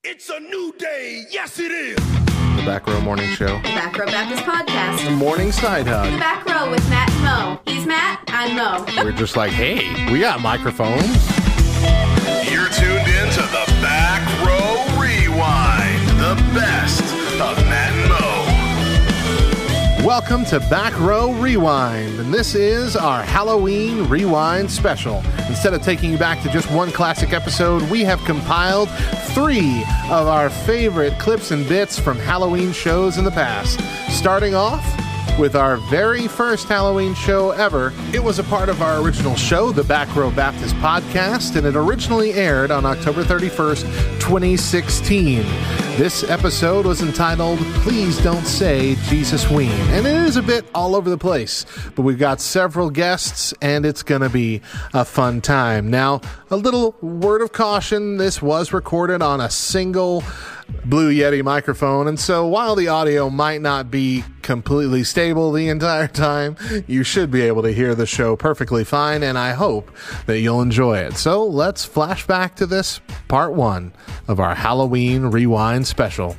It's a new day. Yes, it is. The Back Row Morning Show. The Back Row Baptist Podcast. The Morning Side Hug. The Back Row with Matt and Mo. He's Matt, I'm Mo. We're just like, hey, we got microphones. You're tuned in to the Back Row Rewind, the best of Matt and Mo. Welcome to Back Row Rewind, and this is our Halloween Rewind special. Instead of taking you back to just one classic episode, we have compiled 3 of our favorite clips and bits from Halloween shows in the past. Starting off with our very first Halloween show ever. It was a part of our original show, the Back Row Baptist Podcast, and it originally aired on October 31st, 2016. This episode was entitled, Please Don't Say Jesus Ween. And it is a bit all over the place, but we've got several guests, and it's going to be a fun time. Now, a little word of caution, this was recorded on a single Blue Yeti microphone, and so while the audio might not be completely stable the entire time, you should be able to hear the show perfectly fine, and I hope that you'll enjoy it. So let's flash back to this part 1 of our Halloween Rewind special.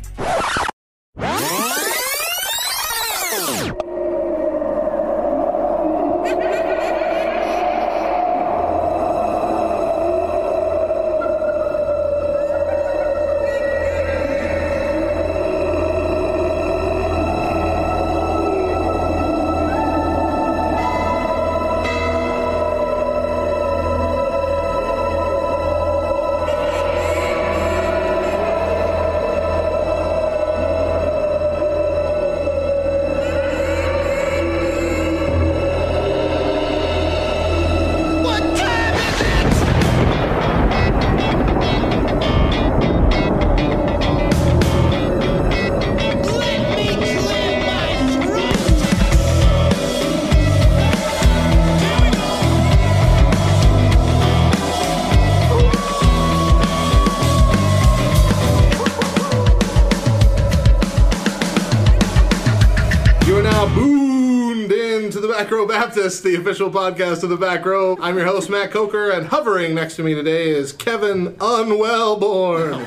Back Row Baptist, the official podcast of the Back Row. I'm your host, Matt Coker, and hovering next to me today is Kevin Unwellborn.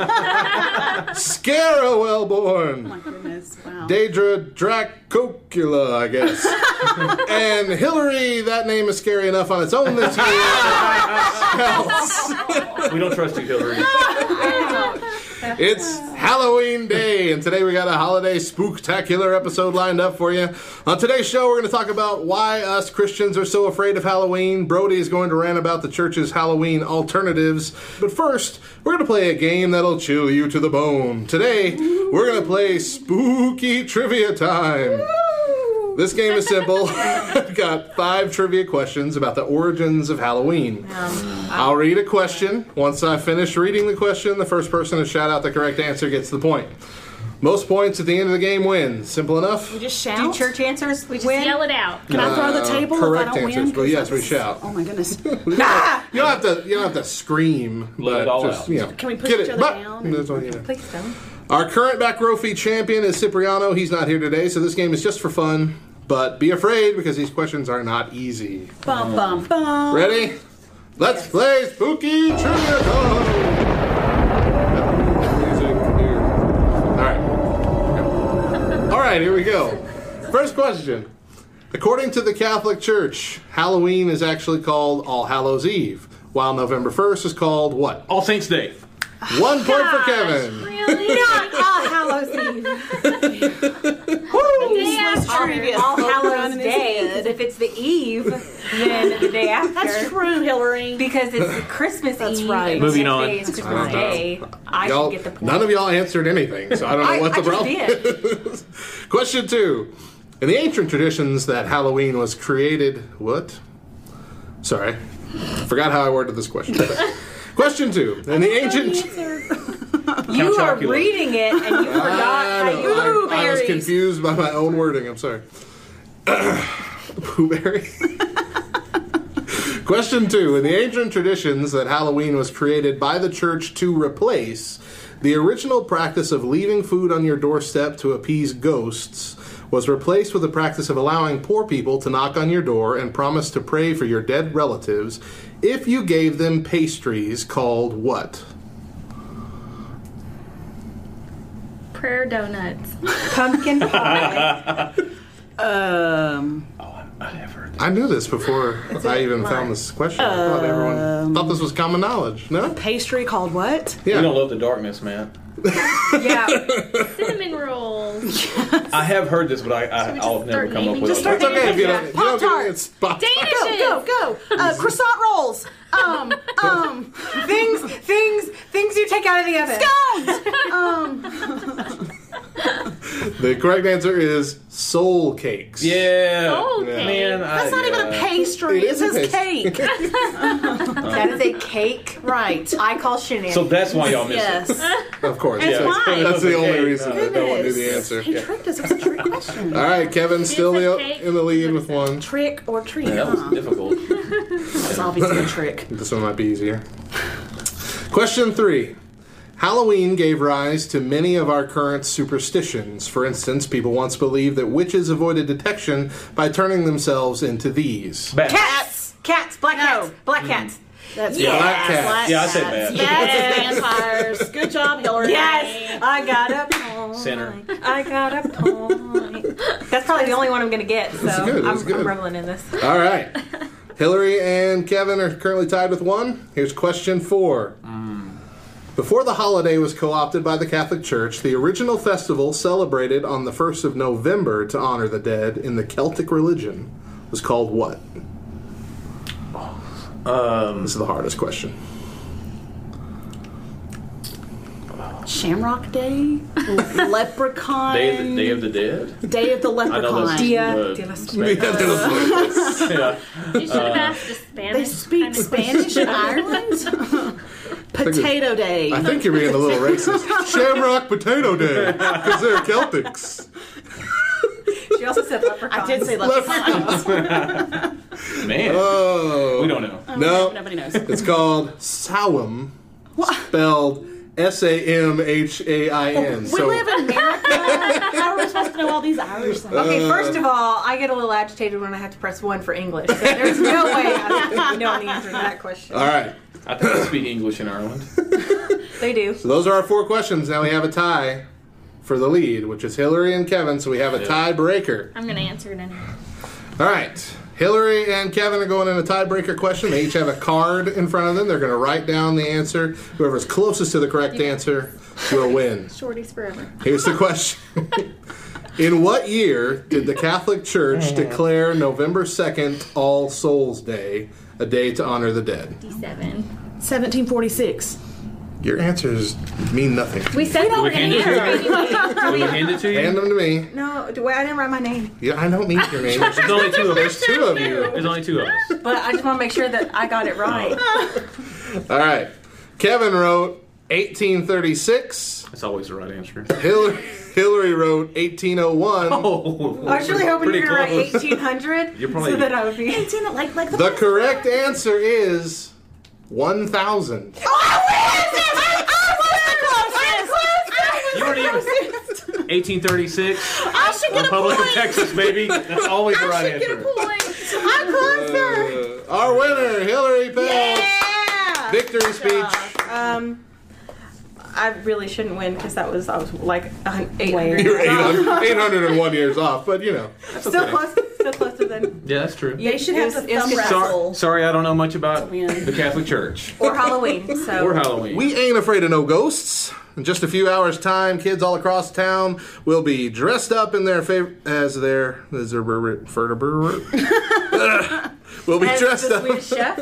Scara Wellborn. Oh my goodness, wow. Daedra Dracocula, I guess. And Hillary, that name is scary enough on its own this year. We don't trust you, Hillary. It's Halloween Day, and today we got a holiday spooktacular episode lined up for you. On today's show, we're going to talk about why us Christians are so afraid of Halloween. Brody is going to rant about the church's Halloween alternatives. But first, we're going to play a game that'll chill you to the bone. Today, we're going to play Spooky Trivia Time. This game is simple. I've got 5 trivia questions about the origins of Halloween. I'll read a question. Once I finish reading the question, the first person to shout out the correct answer gets the point. Most points at the end of the game wins. Simple enough? We just shout? Do church answers? We just yell it out. Can I throw the table correct if I don't answers, win? but yes, we shout. Oh my goodness. You don't have to scream. Let it all out. Can we push each other down? That's all, yeah. Please don't. Our current back row feed champion is Cipriano. He's not here today, so this game is just for fun. But be afraid, because these questions are not easy. Bum, bum, bum. Ready? Let's play Spooky Trivia Time! Alright, here we go. First question. According to the Catholic Church, Halloween is actually called All Hallows Eve, while November 1st is called what? All Saints Day. 1 point for Kevin. Really? Not All Hallows Eve. All Hallows Day. Because if it's the eve, then the day after. That's true, Hillary. Because it's Christmas That's Eve. right. And Moving the next on. day is Christmas Day. I Y'all, should get the point. none of y'all answered anything, so I don't know what the problem is. Question 2. In the ancient traditions that Halloween was created... What? Sorry. Forgot how I worded this question. Question 2. In the ancient... You are reading it and you forgot how you I was confused by my own wording. I'm sorry. Blueberry. Question 2. In the ancient traditions that Halloween was created by the church to replace the original practice of leaving food on your doorstep to appease ghosts, was replaced with the practice of allowing poor people to knock on your door and promise to pray for your dead relatives if you gave them pastries called what? prayer donuts. Pumpkin pie. I have heard. I knew this before I even found this question. I thought everyone thought this was common knowledge. No? Pastry called what? Yeah. We don't love the darkness, man. Yeah. Cinnamon rolls. I have heard this, but I'll never start come up naming? with Just it. start It's okay if you don't, Pop-Tart. it's Pop-Tart. Danishes. Go. Croissant rolls. Things you take out of the oven. The correct answer is soul cakes. Yeah. Soul cake. Man, That's not even a pastry. It It is a says pastry. cake. That is a cake. Right. I call shenanigans. So that's why y'all missed it. Yes. Of course. That's Yeah. why. That's the only Okay, reason that no one knew the Goodness. answer. He tricked us. It was a trick question. All right, Kevin still It's a cake. in the lead with one. Trick or treat? Yeah, that was difficult. It's obviously a trick. This one might be easier. Question 3. Halloween gave rise to many of our current superstitions. For instance, people once believed that witches avoided detection by turning themselves into these. Bats. Cats. Black cats. Black cats. That's Black cats. Black Yeah, I said cats. bats. Yes, vampires. Good job, Hillary. Yes, I got a point. Center. I got a point. That's probably the only one I'm going to get, so That's good, that's I'm good. reveling in this. All right. Hillary and Kevin are currently tied with 1. Here's question 4. Before the holiday was co-opted by the Catholic Church, the original festival celebrated on the 1st of November to honor the dead in the Celtic religion was called what? This is the hardest question. Shamrock Day, Leprechaun, Day of the Dead. Day of the I know Leprechaun. that's Dia the- de los yeah. You should have asked a Spanish. They speak kind of Spanish in Ireland. Potato Day. I think you're being a little racist. Shamrock Potato Day, because they're Celtics. She also said leprechauns. I did say Leprechaun. Man, Oh. we don't know. No, Nobody knows. it's called Samhain, spelled Samhain. We live in America. How are we supposed to know all these Irish things? Okay, first of all, I get a little agitated when I have to press 1 for English. So there's no way I know the answer to that question. All right. I think they speak English in Ireland. They do. So those are our 4 questions. Now we have a tie for the lead, which is Hillary and Kevin. So we have a tiebreaker. I'm going to answer it anyway. All right. Hillary and Kevin are going in a tiebreaker question. They each have a card in front of them. They're going to write down the answer. Whoever's closest to the correct answer will win. Shorties forever. Here's the question. In what year did the Catholic Church declare November 2nd All Souls Day, a day to honor the dead? 57. 1746. Your answers mean nothing. We said we were going hand to it answer to anyway. Do we hand it to you? Hand them to me. No, wait, I didn't write my name. Yeah, I don't need your name. There's only 2 of There's us. 2 of you. There's only 2 of us. But I just want to make sure that I got it right. All right. Kevin wrote 1836. That's always the right answer. Hillary wrote 1801. Oh, I was really hoping you pretty were going to write close. 1800 You're probably- so that I would be... Like the The correct answer is 1000. You weren't even 1836. I should get a Republic of point. Texas, baby. That's always the right I should get a answer. point. I'm closer. Our winner, Hillary Pell. Yeah! Victory speech. I really shouldn't win because I was like 800. You're 801 years off, but you know. Still close. Still closer than... Yeah, that's true. They should have the It's thumb good. raffle. Sorry, I don't know much about win. the Catholic Church Or Halloween, so... or Halloween. We ain't afraid of no ghosts. In just a few hours' time, kids all across town will be dressed up in their favorite will be As dressed the up. Swedish chef.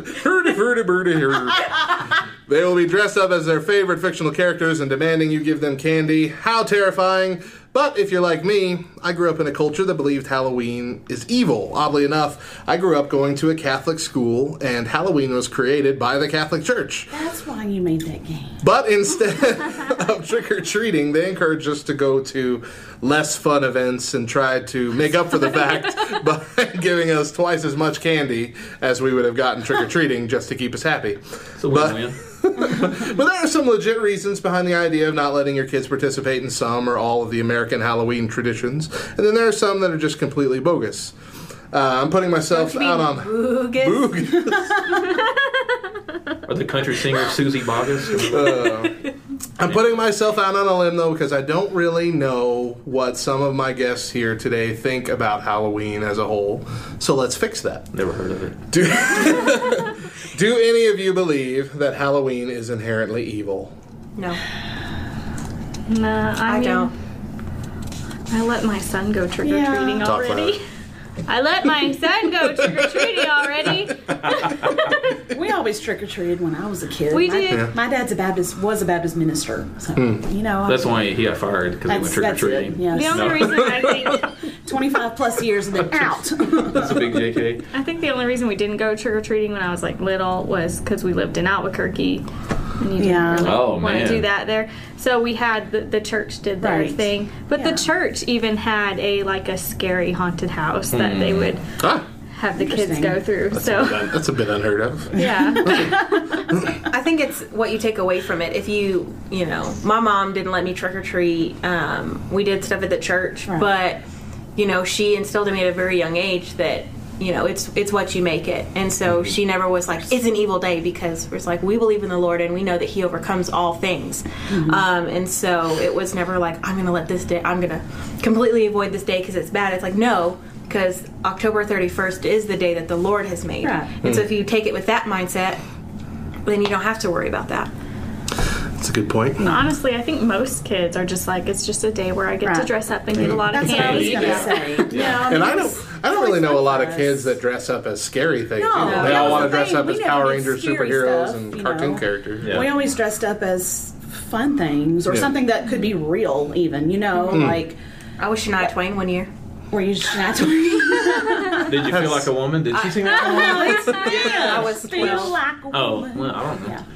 They will be dressed up as their favorite fictional characters and demanding you give them candy. How terrifying. But if you're like me, I grew up in a culture that believed Halloween is evil. Oddly enough, I grew up going to a Catholic school, and Halloween was created by the Catholic Church. That's why you made that game. But instead of trick-or-treating, they encouraged us to go to less fun events and tried to make up for the fact by giving us twice as much candy as we would have gotten trick-or-treating just to keep us happy. It's a win-win. But there are some legit reasons behind the idea of not letting your kids participate in some or all of the American Halloween traditions. And then there are some that are just completely bogus. I'm putting myself out on Bogus. bogus. Or the country singer Susie Boggess. I'm putting myself out on a limb, though, because I don't really know what some of my guests here today think about Halloween as a whole. So let's fix that. Never heard of it. Do any of you believe that Halloween is inherently evil? No, Nah, I mean, don't. I let my son go trick or treating Talk already. I let my son go trick or treating already. We always trick or treated when I was a kid. We My- did. Yeah. My dad's was a Baptist minister, so you know. That's why he got fired, because he went trick or that's it. treating. Yes. The only reason I think 25 plus years and then out. That's a big JK. I think the only reason we didn't go trick or treating when I was like little was because we lived in Albuquerque. And you didn't Yeah. really Oh, want to man. do that there. So we had the church did their Right. thing, but Yeah. the church even had a scary haunted house that they would Ah, have the kids Interesting. go through. that's a bit unheard of. Yeah. I think it's what you take away from it. If you know, my mom didn't let me trick or treat. We did stuff at the church, Right. but you know, she instilled in me at a very young age that you know it's what you make it. And so she never was like, "It's an evil day," because it's like we believe in the Lord and we know that He overcomes all things. And so it was never like, "I'm going to let this day. I'm going to completely avoid this day because it's bad." It's like no. Because October 31st is the day that the Lord has made. Right. And so if you take it with that mindset, then you don't have to worry about that. That's a good point. Honestly, I think most kids are just like, it's just a day where I get to Right. dress up and get a lot of That's what I was candy. going to say. Yeah. And I don't really know a lot of us. kids that dress up as scary things. No, either. They that all was want to the dress thing. up We as never Power did Rangers, scary superheroes, stuff, and you cartoon know. characters. Yeah. We always dressed up as fun things or Yeah. something that could be real, even, you know, like I was Shania Twain one year. where you not Did you feel like a woman? Did she sing that song? I was 12. Oh, well, I don't know.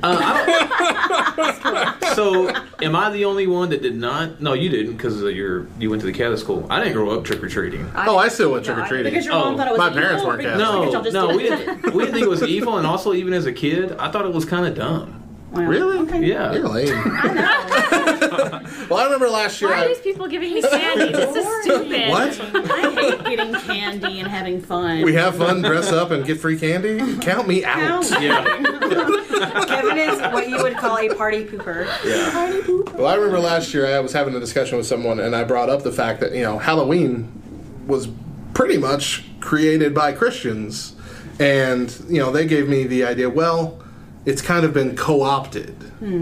So, am I the only one that did not? No, you didn't, because you went to the Catholic school. I didn't grow up trick or treating. Oh, I still went No, trick or treating. Because your mom Oh, thought it was my evil, parents or weren't because Catholic. y'all just No, did we didn't think it was evil, and also even as a kid, I thought it was kind of dumb. Wow. Really? Okay. Yeah. You're lame. Well, I remember last year. Why are these people giving me candy? This is stupid. What? I hate getting candy and having fun. We have fun, dress up, and get free candy? Count me out. Yeah. Kevin is what you would call a party pooper. Yeah. Well, I remember last year I was having a discussion with someone, and I brought up the fact that, Halloween was pretty much created by Christians. And, they gave me the idea, well, it's kind of been co-opted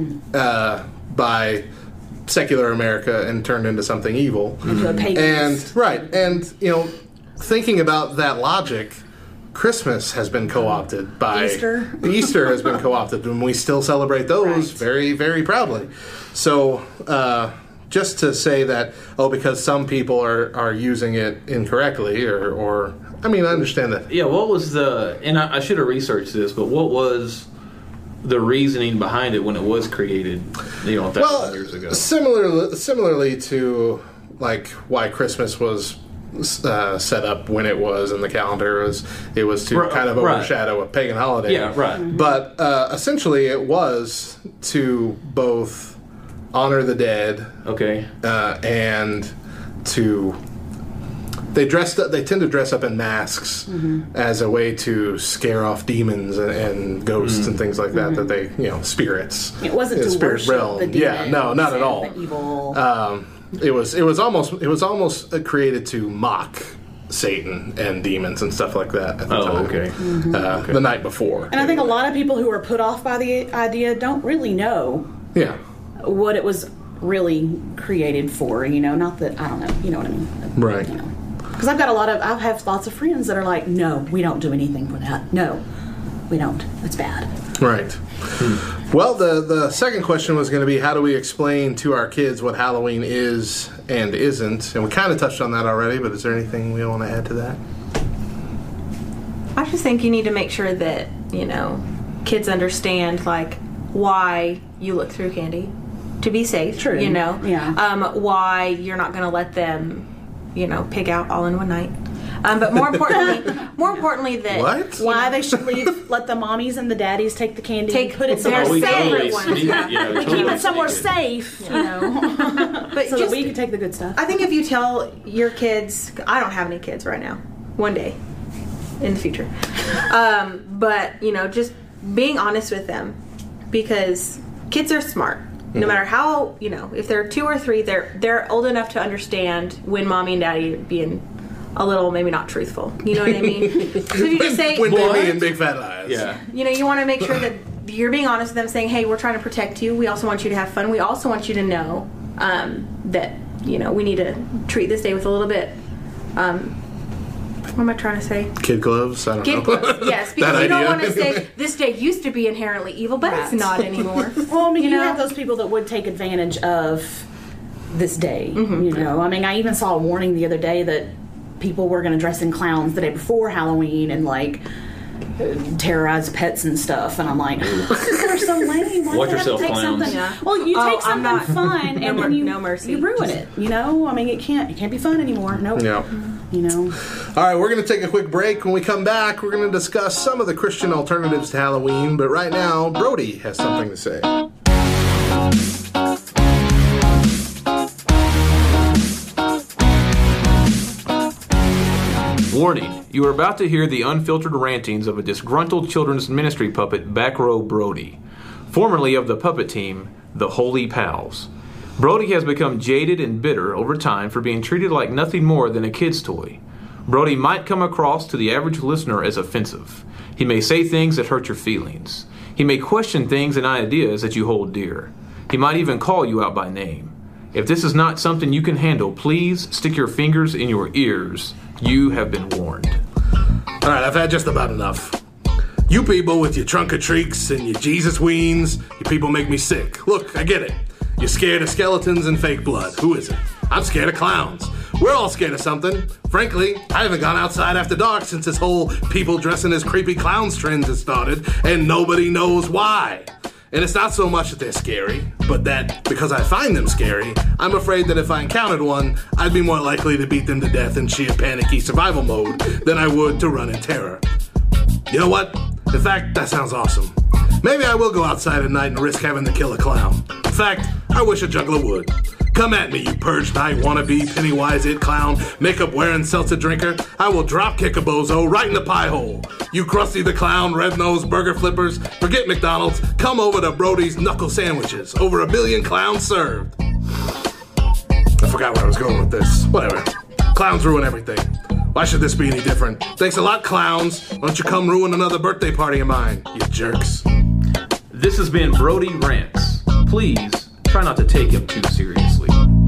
by secular America and turned into something evil. Into a pagan. And thinking about that logic, Christmas has been co-opted by Easter. Easter has been co-opted, and we still celebrate those Right. very, very proudly. So, just to say that, because some people are using it incorrectly, or I mean, I understand that. Yeah, what was and I should have researched this, but what was the reasoning behind it when it was created, 1,000 years ago? Similarly to like why Christmas was set up when it was in the calendar, it was to kind of Right. overshadow a pagan holiday. Yeah, right. But essentially, it was to both honor the dead Okay. and to. They tend to dress up in masks as a way to scare off demons and ghosts and things like that. That they, spirits. It wasn't in to spirit worship realm. the Yeah, no, not at demons all. and the evil. It was almost created to mock Satan and demons and stuff like that at the Oh, time. okay. The night before. And I think a lot of people who are put off by the idea don't really know Yeah. what it was really created for. Not that I don't know. You know what I mean? Right. Because I have lots of friends that are like, no, we don't do anything for that. No, we don't. That's bad. Right. Well, the second question was going to be, how do we explain to our kids what Halloween is and isn't? And we kind of touched on that already, but is there anything we want to add to that? I just think you need to make sure that, kids understand, like, why you look through candy to be safe. True. Yeah. Why you're not going to let them, pig out all in one night. But more importantly that... What? Why they should let the mommies and the daddies take the candy and put it their somewhere separate safe. ones. Yeah. We keep it somewhere safe, But so that just, we can take the good stuff. I think if you tell your kids... I don't have any kids right now. One day. In the future. But, just being honest with them, because kids are smart. No matter how, if they're 2 or 3, they're old enough to understand when mommy and daddy are being a little maybe not truthful. You know what I mean? So you just say, when baby and big fat eyes. Yeah. You want to make sure that you're being honest with them, saying, hey, we're trying to protect you. We also want you to have fun. We also want you to know that, we need to treat this day with a little bit, what am I trying to say? Kid gloves? I don't know. Kid gloves, yes. Because you don't idea. want to say, this day used to be inherently evil, but it's not anymore. Well, I mean, you have those people that would take advantage of this day. I mean, I even saw a warning the other day that people were going to dress in clowns the day before Halloween and, like, terrorize pets and stuff. And I'm like, they're so lame. Why Watch do they have to yourself, take clowns. something? Yeah. Well, you take I'm something not- fun and then no mercy. you ruin it. I mean, it can't be fun anymore. Nope. Yeah. All right, we're going to take a quick break. When we come back, we're going to discuss some of the Christian alternatives to Halloween. But right now, Brody has something to say. Warning, you are about to hear the unfiltered rantings of a disgruntled children's ministry puppet, Back Row Brody, formerly of the puppet team, the Holy Pals. Brody has become jaded and bitter over time for being treated like nothing more than a kid's toy. Brody might come across to the average listener as offensive. He may say things that hurt your feelings. He may question things and ideas that you hold dear. He might even call you out by name. If this is not something you can handle, please stick your fingers in your ears. You have been warned. All right, I've had just about enough. You people with your trunk or treats and your Jesus weens, you people make me sick. Look, I get it. You're scared of skeletons and fake blood. Who isn't? I'm scared of clowns. We're all scared of something. Frankly, I haven't gone outside after dark since this whole people dressing as creepy clowns trend has started, and nobody knows why. And it's not so much that they're scary, but that because I find them scary, I'm afraid that if I encountered one, I'd be more likely to beat them to death in sheer panicky survival mode than I would to run in terror. You know what? In fact, that sounds awesome. Maybe I will go outside at night and risk having to kill a clown. In fact, I wish a juggler would. Come at me, you purge night wannabe, Pennywise it clown, makeup wearing seltzer drinker. I will drop kick a bozo right in the pie hole. You Krusty the Clown, red-nosed burger flippers, forget McDonald's, come over to Brody's knuckle sandwiches. Over 1 billion clowns served. I forgot where I was going with this. Whatever. Clowns ruin everything. Why should this be any different? Thanks a lot, clowns. Why don't you come ruin another birthday party of mine, you jerks. This has been Brody Rants. Please try not to take him too seriously.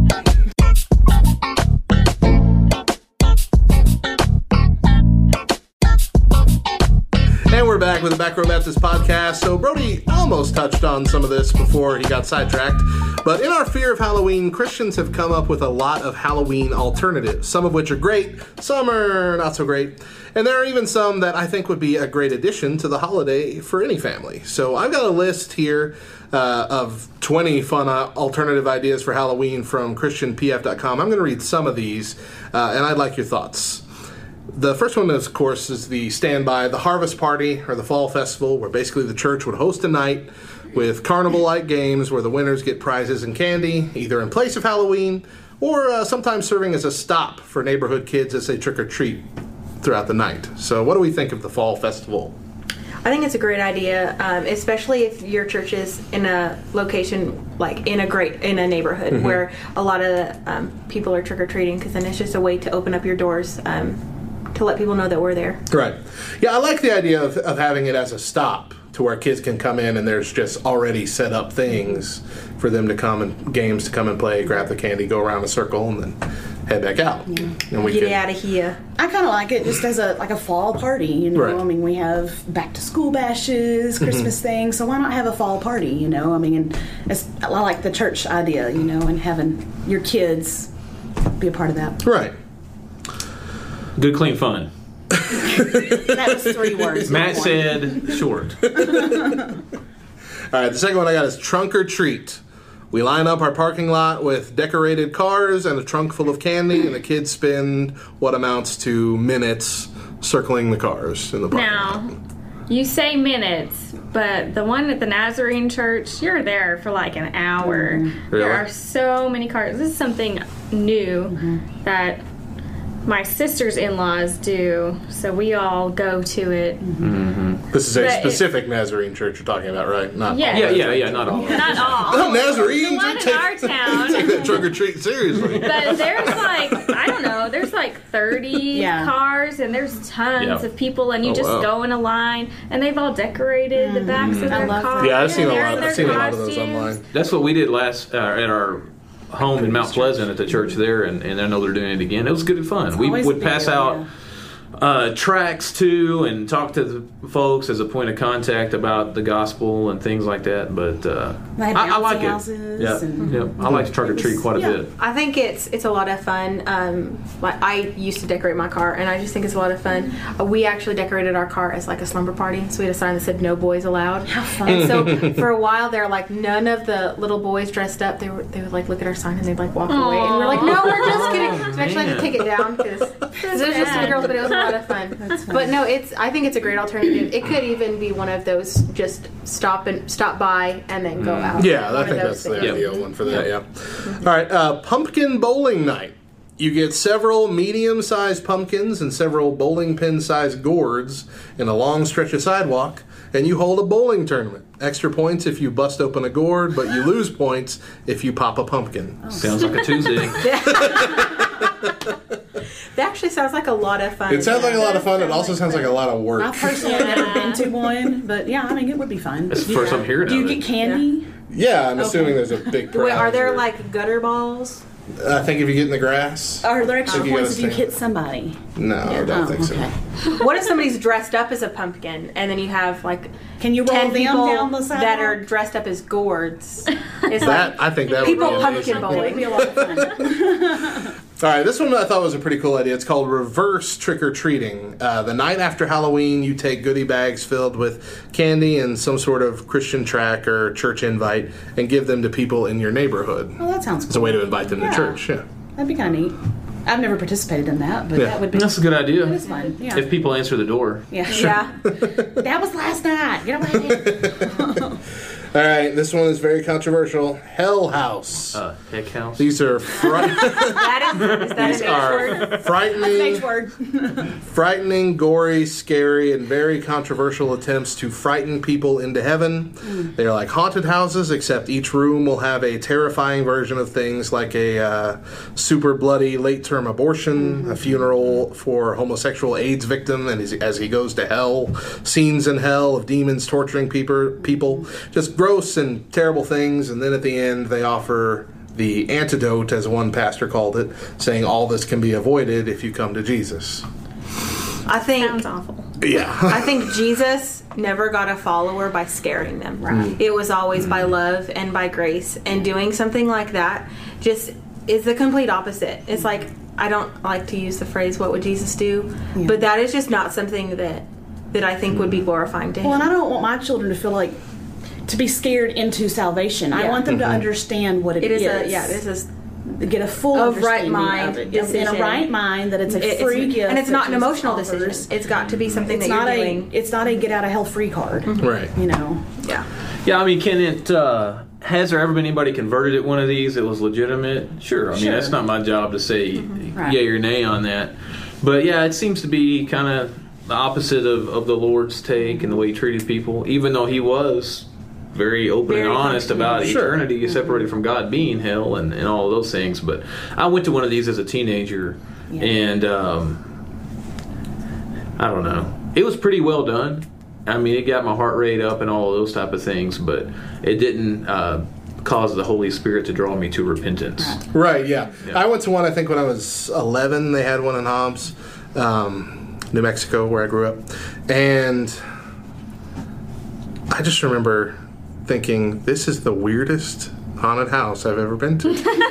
And we're back with the Back Row Baptist podcast. So Brody almost touched on some of this before he got sidetracked. But in our fear of Halloween, Christians have come up with a lot of Halloween alternatives, some of which are great, some are not so great. And there are even some that I think would be a great addition to the holiday for any family. So I've got a list here of 20 fun alternative ideas for Halloween from ChristianPF.com. I'm going to read some of these, and I'd like your thoughts. The first one, of course, is the standby, the Harvest Party, or the Fall Festival, where basically the church would host a night with carnival-like games where the winners get prizes and candy, either in place of Halloween, or sometimes serving as a stop for neighborhood kids as they trick-or-treat throughout the night. So what do we think of the Fall Festival? I think it's a great idea, especially if your church is in a location like in a neighborhood where a lot of people are trick or treating, because then it's just a way to open up your doors to let people know that we're there. Right. Yeah, I like the idea of having it as a stop to where kids can come in and there's just already set up things for them to come and games to come and play, grab the candy, go around a circle, and then head back out. Yeah. And we Get can, it out of here. I kind of like it just as a fall party, you know. Right. I mean, we have back to school bashes, Christmas things, so why not have a fall party, you know? I mean, and I like the church idea, you know, and having your kids be a part of that. Right. Good, clean fun. That was 3 words. Matt not one. said short. All right, the second one I got is Trunk or Treat. We line up our parking lot with decorated cars and a trunk full of candy, and the kids spend what amounts to minutes circling the cars in the parking lot. Now, you say minutes, but the one at the Nazarene Church, you're there for like an hour. Really? There are so many cars. This is something new that my sister's in-laws do, so we all go to it. This is a But specific Nazarene church you're talking about, right? Not Yeah. all Yeah, Nazarene. not all. Not all. Oh, Nazarenes The one in our town. take that trunk or treat seriously. But there's like, I don't know, there's like 30 Yeah. cars and there's tons Yeah. of people and you Oh, just wow. go in a line and they've all decorated the backs of their love that. cars. Yeah, I've seen a and they're lot. in their I've seen a lot of those costumes. online. That's what we did last at our home in Mount Pleasant at the church there, and I know they're doing it again. It was good and fun. We always a would big pass deal, out tracts too and talk to the folks as a point of contact about the gospel and things like that. But They had I like bouncy it. houses Yeah, and- yeah. I like to trunk or treat quite a bit. I think it's a lot of fun. Like I used to decorate my car, and I just think it's a lot of fun. We actually decorated our car as like a slumber party, so we had a sign that said "No boys allowed." How fun. And so for a while, they're like none of the little boys dressed up. They would like look at our sign and they'd like walk away, and we're like, "No, we're just kidding." So we actually had to take it down because it was just some girls, but it was a lot of fun. But no, I think it's a great alternative. It could even be one of those just stop by and then go out. Yeah, One I of think those that's the things. ideal one for that, yeah. All right, pumpkin bowling night. You get several medium-sized pumpkins and several bowling pin-sized gourds in a long stretch of sidewalk, and you hold a bowling tournament. Extra points if you bust open a gourd, but you lose points if you pop a pumpkin. Sounds like a Tuesday. That actually sounds like a lot of fun. It sounds like a lot of fun. It also sounds like a lot of I work. personally have never been to one, but yeah, I mean, it would be fun. That's the first I'm hearing Do you of get it. candy? Yeah, I'm assuming there's a big prize. Wait, are there or- like gutter balls? I think if you get in the grass. Are there extra you points gotta if you stay- hit somebody? No, I don't think so. okay. What if somebody's dressed up as a pumpkin and then you have like Can you roll 10 them people down the sidewalk? that are dressed up as gourds? It's That I think that people would be pumpkin amazing. That would be a lot of fun. All right, this one I thought was a pretty cool idea. It's called reverse trick-or-treating. The night after Halloween, you take goodie bags filled with candy and some sort of Christian track or church invite and give them to people in your neighborhood. Well, that sounds cool. It's a way to invite them to church, yeah. That'd be kind of neat. I've never participated in that, but Yeah. that would be. That's a good idea. That is fun. Yeah. If people answer the door. yeah. yeah. That was last night. Get away. All right, this one is very controversial. Hell House. Heck house. These are Is that an H word? frightening, Next word. frightening, gory, scary, and very controversial attempts to frighten people into heaven. They're like haunted houses, except each room will have a terrifying version of things like a super bloody late-term abortion, a funeral for homosexual AIDS victim, and as he goes to hell, scenes in hell of demons torturing people, just gross and terrible things. And then at the end, they offer the antidote, as one pastor called it, saying all this can be avoided if you come to Jesus. I think Sounds awful. Yeah. I think Jesus never got a follower by scaring them. Right. It was always by love and by grace, and doing something like that just is the complete opposite. It's like, I don't like to use the phrase "what would Jesus do," but that is just not something that I think would be glorifying to him. Well, and I don't want my children to feel like to be scared into salvation. I Yeah. want them to understand what it is is. it is Get a full Of right understanding mind of it. In decision. a right mind that it's a free gift, and it's that not an Jesus emotional offers. decision. It's got to be something It's that not you're a. doing. It's not a get out of hell free card. Right. You know. Yeah. Yeah, I mean, can it? Has there ever been anybody converted at one of these that was legitimate? Sure. I mean, that's not my job to say Right. yay or nay on that. But yeah, it seems to be kind of the opposite of the Lord's take and the way he treated people, even though he was very open Very and honest about Sure. eternity separated from God being hell and all of those things. But I went to one of these as a teenager, and I don't know. It was pretty well done. I mean, it got my heart rate up and all of those type of things, but it didn't cause the Holy Spirit to draw me to repentance. Right, yeah. Yeah. I went to one, I think, when I was 11. They had one in Hobbs, New Mexico, where I grew up. And I just remember thinking, this is the weirdest haunted house I've ever been to.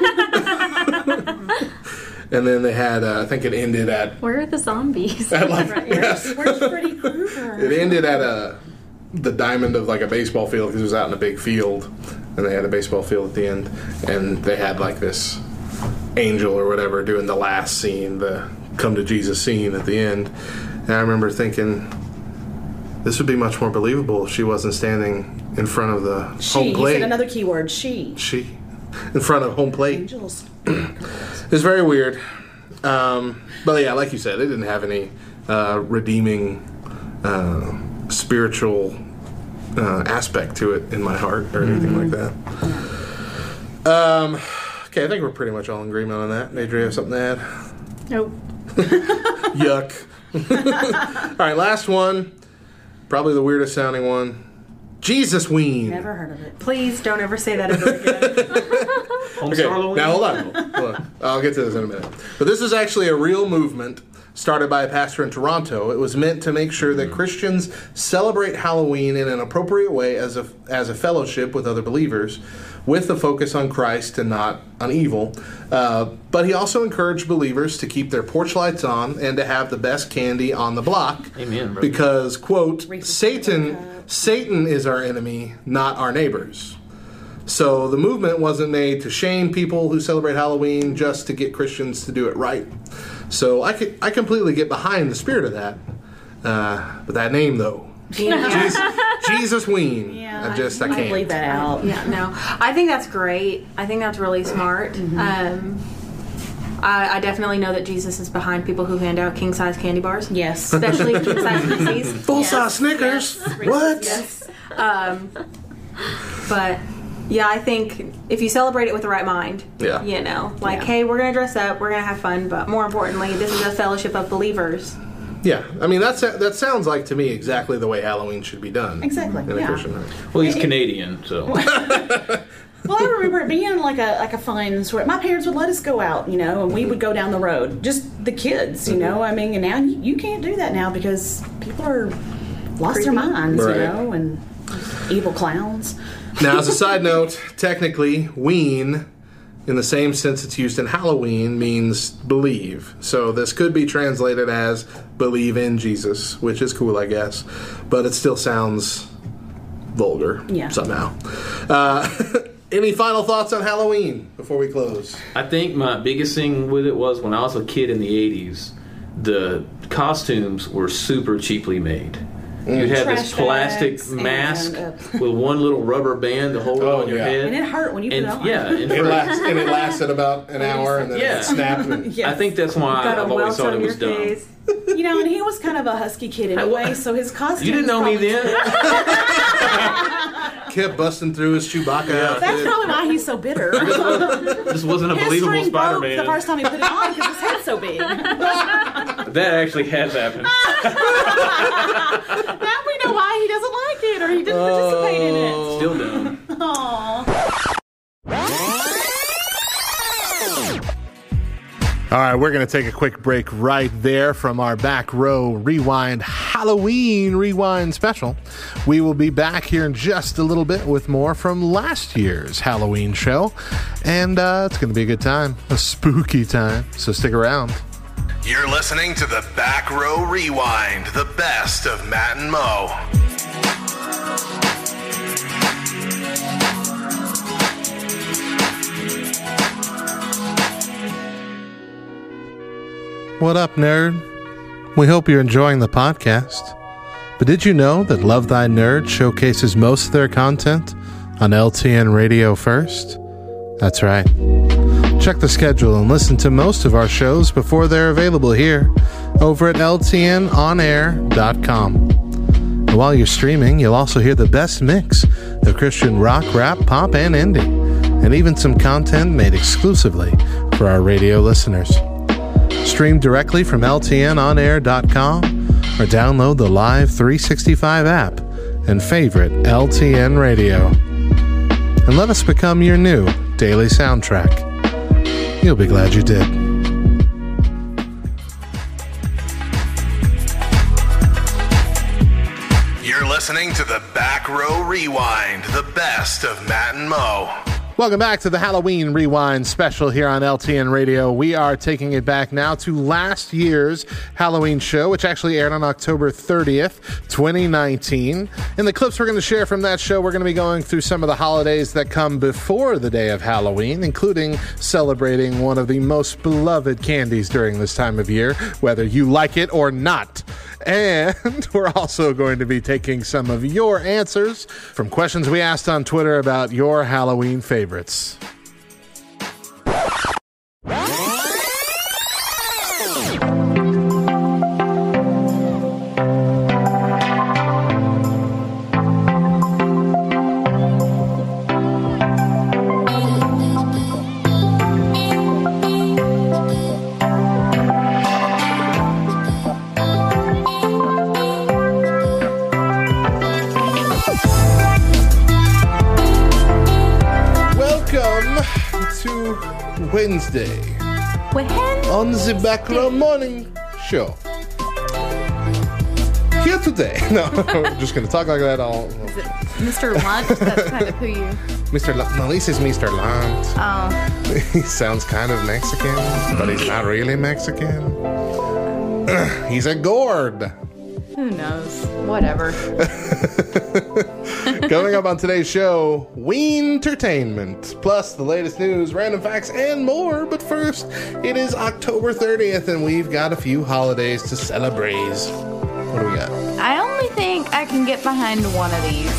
And then they had, I think it ended at... Where are the zombies? Where's Freddy Krueger? It ended at the diamond of like a baseball field, because it was out in a big field, and they had a baseball field at the end, and they had like this angel or whatever doing the last scene, the come to Jesus scene at the end. And I remember thinking, this would be much more believable if she wasn't standing in front of the She. home You plate. said another keyword. She. She in front of home plate. Angels. It was very weird. But yeah, like you said, it didn't have any redeeming spiritual aspect to it in my heart or anything like that. Okay, I think we're pretty much all in agreement on that. Adria, you have something to add? Nope. Yuck. All right, last one. Probably the weirdest sounding one. Jesus Ween. Never heard of it. Please don't ever say that ever again. Okay, now hold on. I'll get to this in a minute. But this is actually a real movement started by a pastor in Toronto. It was meant to make sure that Christians celebrate Halloween in an appropriate way as a fellowship with other believers, with the focus on Christ and not on evil. But he also encouraged believers to keep their porch lights on and to have the best candy on the block. Amen, brother. Because, quote, Satan is our enemy, not our neighbors. So the movement wasn't made to shame people who celebrate Halloween, just to get Christians to do it right. So I completely get behind the spirit of that. But that name, though. Jesus Ween. Yeah, I can't. leave that out. Yeah, no. I think that's great. I think that's really smart. I definitely know that Jesus is behind people who hand out king-size candy bars. Yes. Especially king-size Reese's. Full-size Snickers. What? Yes. But yeah, I think if you celebrate it with the right mind, Yeah. you know, like, hey, we're going to dress up, we're going to have fun, but more importantly, this is a fellowship of believers. Yeah, I mean that sounds like to me exactly the way Halloween should be done. Exactly, in a yeah. Christian home. Well, he's Canadian, so. Well, I remember it being like a fun sort. My parents would let us go out, you know, and we would go down the road, just the kids, you know. I mean, and now you can't do that now because people are lost their minds, Right. you know, and evil clowns. Now, as a side note, technically, ween, in the same sense it's used in Halloween, means believe. So this could be translated as believe in Jesus, which is cool, I guess. But it still sounds vulgar somehow. Any final thoughts on Halloween before we close? I think my biggest thing with it was when I was a kid in the 80s, the costumes were super cheaply made. You'd have this Trash plastic bags mask and, with one little rubber band to hold it on your yeah. head. And it hurt when you put it on. Yeah, and It lasted about an hour and then Yeah. it snapped. And, Yes. I think that's why Got a I've always welt thought on it was your dumb. face. You know, and he was kind of a husky kid anyway, so his costume. You didn't know me then? kept busting through his Chewbacca outfit. That's probably why he's so bitter. This wasn't a His believable string broke the Spider-Man. first time he put it on because his head's so big. That actually has happened. Now we know why he doesn't like it or he didn't participate in it. Still dumb. Aww. All right, we're going to take a quick break right there from our Back Row Rewind Halloween Rewind special. We will be back here in just a little bit with more from last year's Halloween show. And it's going to be a good time, a spooky time, so stick around. You're listening to the Back Row Rewind, the best of Matt and Mo. What up, nerd? We hope you're enjoying the podcast. But did you know that Love Thy Nerd showcases most of their content on LTN Radio first? That's right. Check the schedule and listen to most of our shows before they're available here over at ltnonair.com. And while you're streaming, you'll also hear the best mix of Christian rock, rap, pop, and indie, and even some content made exclusively for our radio listeners. Stream directly from ltnonair.com or download the Live 365 app and favorite LTN Radio. And let us become your new daily soundtrack. You'll be glad you did. You're listening to the Back Row Rewind, the best of Matt and Mo. Welcome back to the Halloween Rewind special here on LTN Radio. We are taking it back now to last year's Halloween show, which actually aired on October 30th, 2019. In the clips we're going to share from that show, we're going to be going through some of the holidays that come before the day of Halloween, including celebrating one of the most beloved candies during this time of year, whether you like it or not. And we're also going to be taking some of your answers from questions we asked on Twitter about your Halloween favorites. Welcome to Wednesday on the Back Row Morning Show. Here today. No, I'm just going to talk like that all. Is it Mr. Lunch? That's kind of who you... Mr. No, this is Mr. Lunt. Oh. He sounds kind of Mexican, but he's not really Mexican. He's a gourd. Who knows? Whatever. Coming up on today's show, Ween-tertainment, plus the latest news, random facts, and more. But first, it is October 30th, and we've got a few holidays to celebrate. What do we got? I only think I can get behind one of these.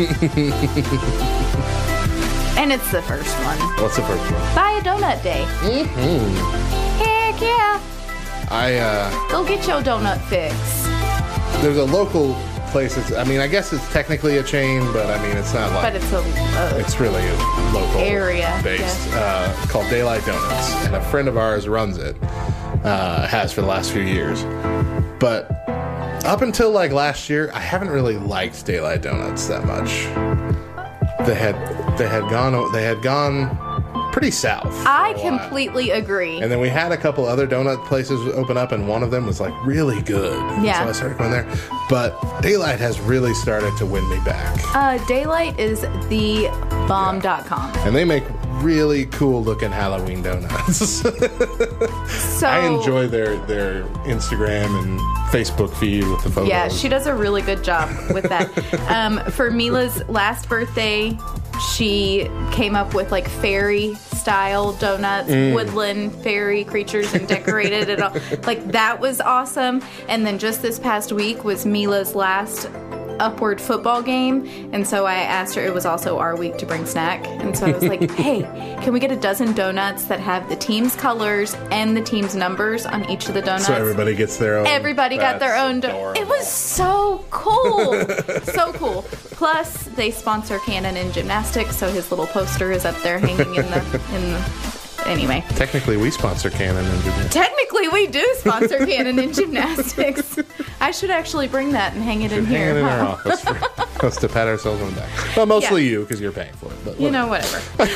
And it's the first one. What's the first one? Buy a donut day. Mm-hmm. Heck yeah. Go get your donut fix. There's a local place. I guess it's technically a chain, but it's not like. But it's it's really a local area based called Daylight Donuts, and a friend of ours runs it. Has for the last few years, but up until like last year, I haven't really liked Daylight Donuts that much. They had gone pretty south. I completely agree. And then we had a couple other donut places open up, and one of them was like really good. Yeah. So I started going there. But Daylight has really started to win me back. Daylight is thebomb.com. And they make really cool looking Halloween donuts. So I enjoy their Instagram and Facebook feed with the photos. Yeah, she does a really good job with that. For Mila's last birthday, she came up with like fairy style donuts, woodland fairy creatures, and decorated it all. Like that was awesome. And then just this past week was Mila's last Upward football game, and so I asked her, it was also our week to bring snack, and so I was like, hey, can we get a dozen donuts that have the team's colors and the team's numbers on each of the donuts? So everybody gets their own. Everybody got their own. It was so cool. So cool. Plus, they sponsor Cannon in gymnastics, so his little poster is up there hanging in the anyway. Technically, we sponsor Cannon in gymnastics. Technically, we do sponsor Cannon in gymnastics. I should actually bring that and hang it in here. Hang it in our office for us to pat ourselves on the back. Well, mostly you, because you're paying for it. But whatever.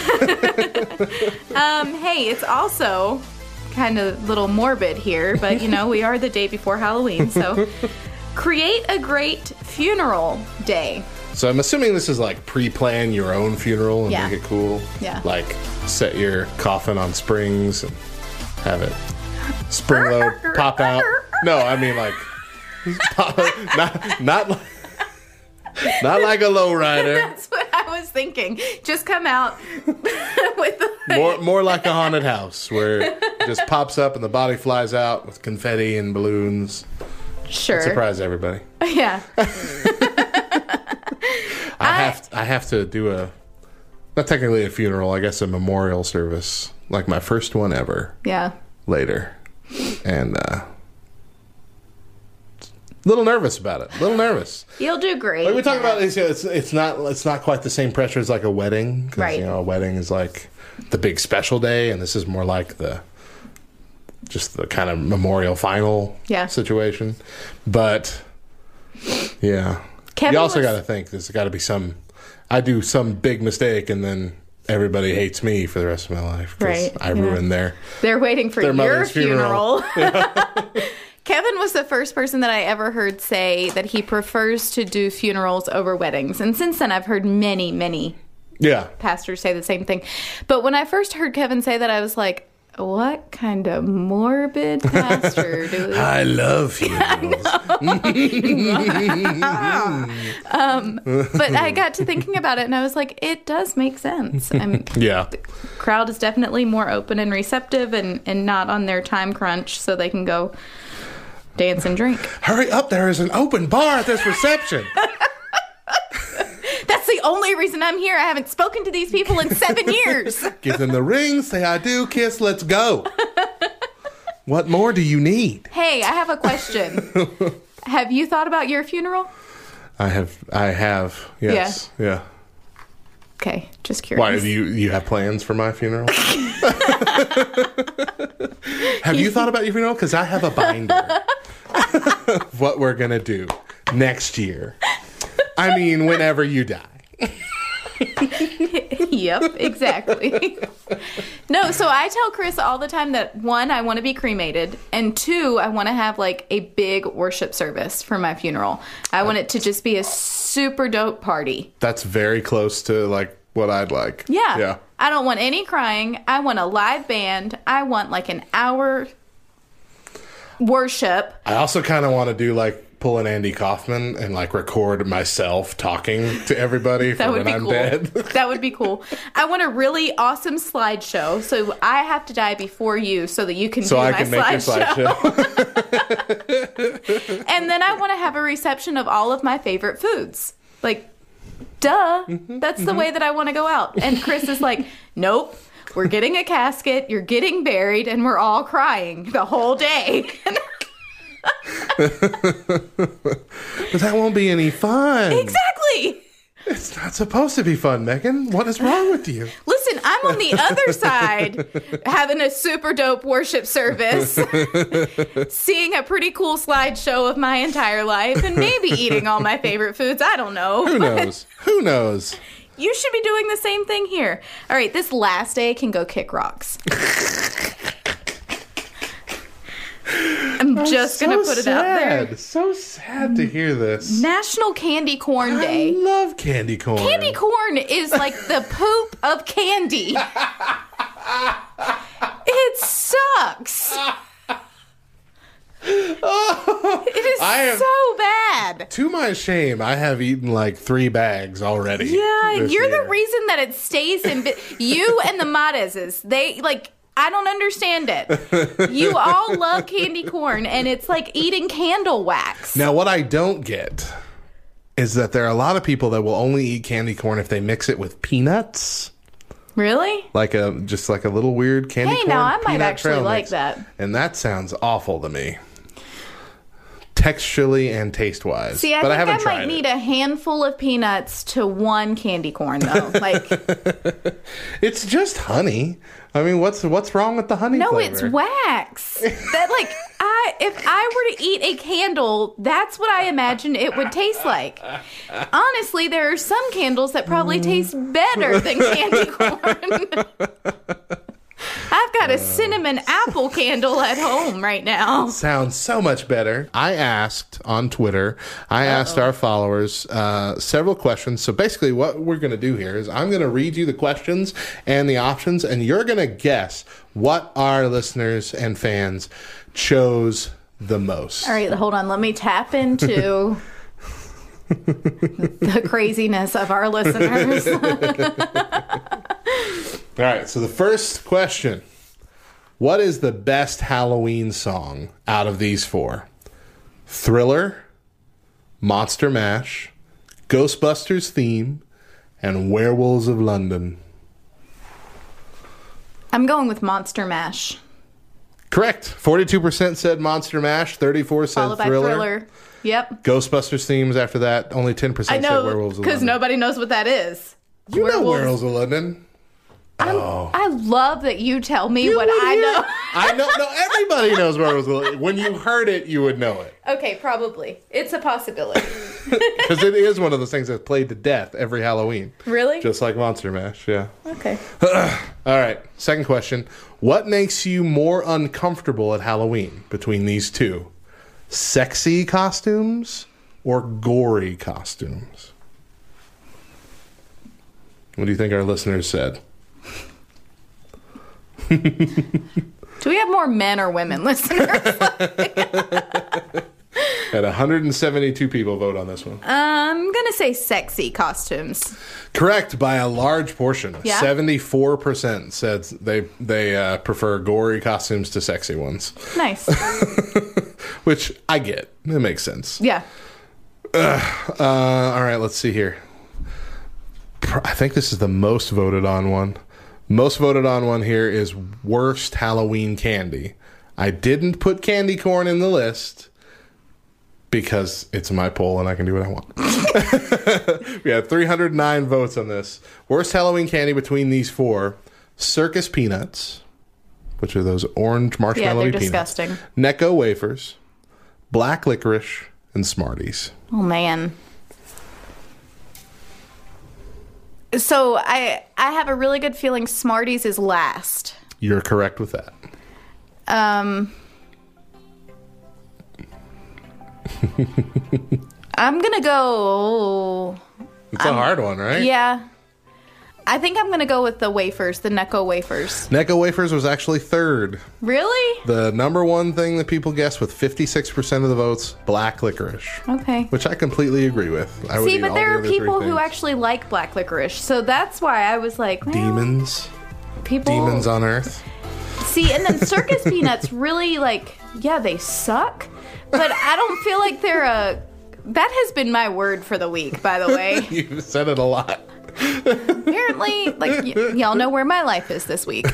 Hey, it's also kind of a little morbid here, but we are the day before Halloween, so create a great funeral day. So I'm assuming this is like pre-plan your own funeral and make it cool. Yeah. Like set your coffin on springs and have it spring load pop out. No, I mean like not like a lowrider. That's what I was thinking. Just come out with the more like a haunted house where it just pops up and the body flies out with confetti and balloons. Sure. Surprise everybody. Yeah. I have to do not technically a funeral, I guess a memorial service, like my first one ever. Yeah. Later. And a little nervous about it. A little nervous. You'll do great. Like we talk about this, it's not quite the same pressure as like a wedding. Right. A wedding is like the big special day, and this is more like the kind of memorial final situation. But yeah. You also got to think there's got to be I do some big mistake and then everybody hates me for the rest of my life. Right. I ruined They're waiting for your funeral. Kevin was the first person that I ever heard say that he prefers to do funerals over weddings. And since then, I've heard many, many pastors say the same thing. But when I first heard Kevin say that, I was like, what kind of morbid pastor do we... I love funerals. But I got to thinking about it, and I was like, it does make sense. The crowd is definitely more open and receptive and not on their time crunch, so they can go dance and drink. Hurry up, there is an open bar at this reception. That's the only reason I'm here. I haven't spoken to these people in 7 years. Give them the ring, say I do, kiss, let's go. What more do you need? Hey, I have a question. Have you thought about your funeral? I have, yes. Yeah. Okay, just curious. Why, do you have plans for my funeral? Have you thought about your funeral? Because I have a binder of what we're going to do next year. I mean, whenever you die. Yep, exactly. No, so I tell Chris all the time that 1, I want to be cremated, and 2, I want to have like a big worship service for my funeral. I want it to just be a super dope party. That's very close to like what I'd like. Yeah. I don't want any crying. I want a live band. I want like an hour worship. I also kind of want to do like pull an Andy Kaufman and like record myself talking to everybody for when I'm dead. That would be cool. I want a really awesome slideshow, so I have to die before you so that you can do my slideshow. And then I want to have a reception of all of my favorite foods. Like, duh. That's the way that I want to go out. And Chris is like, nope. We're getting a casket, you're getting buried, and we're all crying the whole day. But that won't be any fun. Exactly. It's not supposed to be fun, Megan. What is wrong with you? Listen, I'm on the other side having a super dope worship service, seeing a pretty cool slideshow of my entire life, and maybe eating all my favorite foods. I don't know. Who knows? Who knows? You should be doing the same thing here. All right, this last day can go kick rocks. I'm just going to put it out there. So sad to hear this. National Candy Corn Day. I love candy corn. Candy corn is like the poop of candy. It sucks. It is so bad. To my shame, I have eaten like 3 bags already. Yeah, you're year. the reason that it stays in. You and the Matezes, they like. I don't understand it. You all love candy corn, and it's like eating candle wax. Now, what I don't get is that there are a lot of people that will only eat candy corn if they mix it with peanuts. Really? Just like a little weird candy corn. Hey, now I might peanut actually trail like mix. that. And that sounds awful to me. Texturally and taste-wise. See, I but think I tried might need a handful of peanuts to 1 candy corn, though. Like, it's just honey. I mean, what's wrong with the honey no, flavor? it's wax. That like, if I were to eat a candle, that's what I imagine it would taste like. Honestly, there are some candles that probably taste better than candy corn. I've got a cinnamon apple candle at home right now. Sounds so much better. I asked on Twitter, asked our followers several questions. So basically what we're going to do here is I'm going to read you the questions and the options, and you're going to guess what our listeners and fans chose the most. All right, hold on. Let me tap into the craziness of our listeners. All right, so the first question. What is the best Halloween song out of these 4? Thriller, Monster Mash, Ghostbusters Theme, and Werewolves of London. I'm going with Monster Mash. Correct. 42% said Monster Mash, 34% said Followed by Thriller. Yep. Ghostbusters Themes after that, only 10% said I know, Werewolves of because London. nobody knows what that is. You know Werewolves of London. I love that you tell me what I know. I know. No, everybody knows Werewolves of London. When you heard it, you would know it. Okay, probably. It's a possibility. Because it is one of those things that's played to death every Halloween. Really? Just like Monster Mash, yeah. Okay. All right, second question. What makes you more uncomfortable at Halloween between these 2? Sexy costumes or gory costumes? What do you think our listeners said? Do we have more men or women listeners? Had 172 people vote on this one. I'm going to say sexy costumes. Correct by a large portion. Yeah? 74% said they prefer gory costumes to sexy ones. Nice. Which I get. It makes sense. Yeah. All right, let's see here. I think this is the most voted on one. Most voted on one here is worst Halloween candy. I didn't put candy corn in the list because it's my poll and I can do what I want. We had 309 votes on this. Worst Halloween candy between these 4. Circus Peanuts, which are those orange marshmallow peanuts. disgusting. Necco wafers, black licorice, and Smarties. Oh, man. So I have a really good feeling Smarties is last. You're correct with that. I'm gonna go. It's a hard one, right? Yeah. I think I'm gonna go with the wafers, the Necco wafers. Necco wafers was actually third. Really? The number one thing that people guessed with 56% of the votes, black licorice. Okay. Which I completely agree with. I would See, eat but all there the are other three people who things. actually like black licorice, so that's why I was like, well, Demons. People. Demons on Earth. See, and then circus peanuts really yeah, they suck, but I don't feel like they're a. That has been my word for the week, by the way. You've said it a lot. Apparently, y'all know where my life is this week.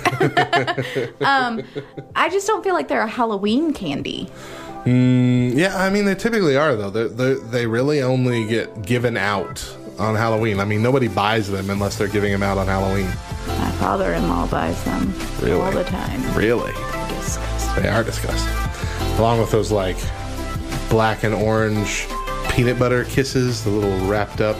I just don't feel like they're a Halloween candy. Yeah, I mean, they typically are, though. They really only get given out on Halloween. I mean, nobody buys them unless they're giving them out on Halloween. My father-in-law buys them Really? all the time. Really? Disgusting. They are disgusting. Along with those, like, black and orange peanut butter kisses, the little wrapped up,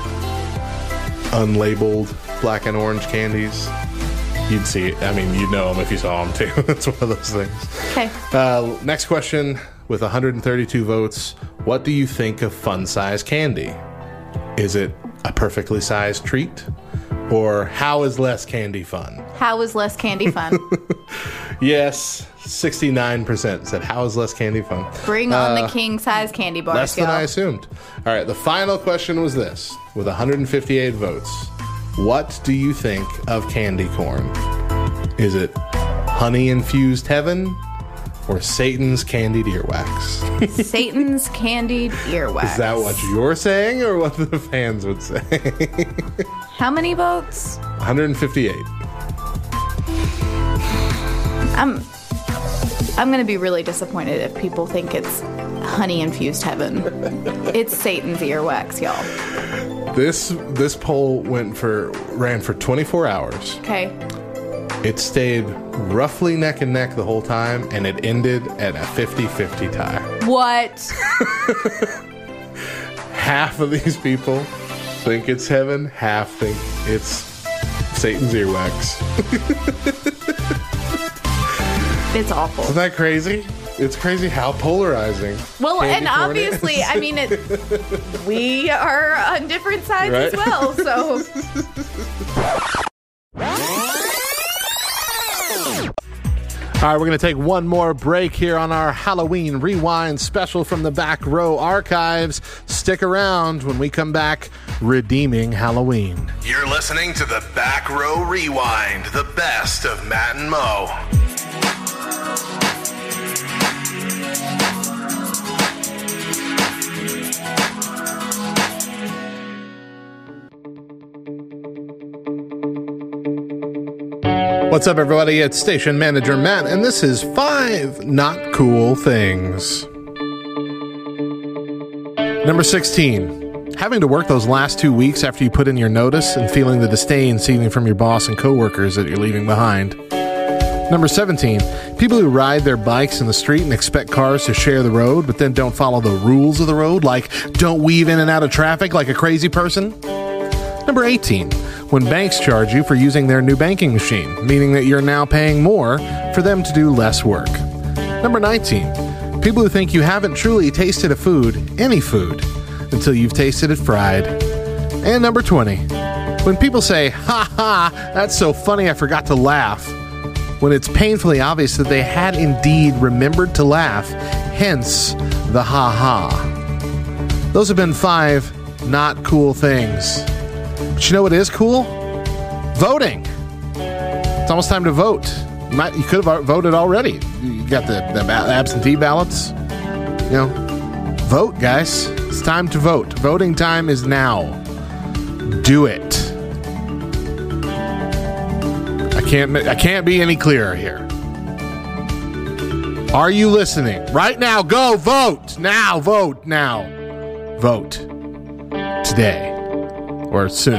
unlabeled black and orange candies. You'd see it. I mean, you'd know them if you saw them, too. It's one of those things. Okay. Next question, with 132 votes, what do you think of fun-size candy? Is it a perfectly sized treat? Or how is less candy fun? How is less candy fun? Yes, 69% said how is less candy fun? Bring on the king-size candy bars, Less than y'all. I assumed. All right, the final question was this. With 158 votes, what do you think of candy corn? Is it honey-infused heaven or Satan's candied earwax? Satan's candied earwax. Is that what you're saying or what the fans would say? How many votes? 158. I'm going to be really disappointed if people think it's honey-infused heaven. It's Satan's earwax, y'all. This poll ran for 24 hours. Okay. It stayed roughly neck and neck the whole time, and it ended at a 50-50 tie. What? Half of these people think it's heaven, half think it's Satan's earwax. It's awful. Isn't that crazy? It's crazy how polarizing. Well, candy and corn obviously, is. I mean, we are on different sides as Right. well, so. All right, we're going to take one more break here on our Halloween Rewind special from the Back Row Archives. Stick around. When we come back, redeeming Halloween. You're listening to the Back Row Rewind, the best of Matt and Mo. What's up, everybody? It's Station Manager Matt, and this is 5 Not Cool Things. Number 16. Having to work those last 2 weeks after you put in your notice and feeling the disdain seething from your boss and coworkers that you're leaving behind. Number 17. People who ride their bikes in the street and expect cars to share the road, but then don't follow the rules of the road, like don't weave in and out of traffic like a crazy person. Number 18. When banks charge you for using their new banking machine, meaning that you're now paying more for them to do less work. Number 19. People who think you haven't truly tasted a food, any food, until you've tasted it fried. And number 20. When people say, ha ha, that's so funny I forgot to laugh, when it's painfully obvious that they had indeed remembered to laugh, hence the ha ha. Those have been 5 not cool things. But you know what is cool? Voting. It's almost time to vote. You could have voted already. You got the absentee ballots. You know, vote, guys. It's time to vote. Voting time is now. Do it. I can't be any clearer here. Are you listening? Right now, go vote. Now, vote now. Vote. Today. Or soon.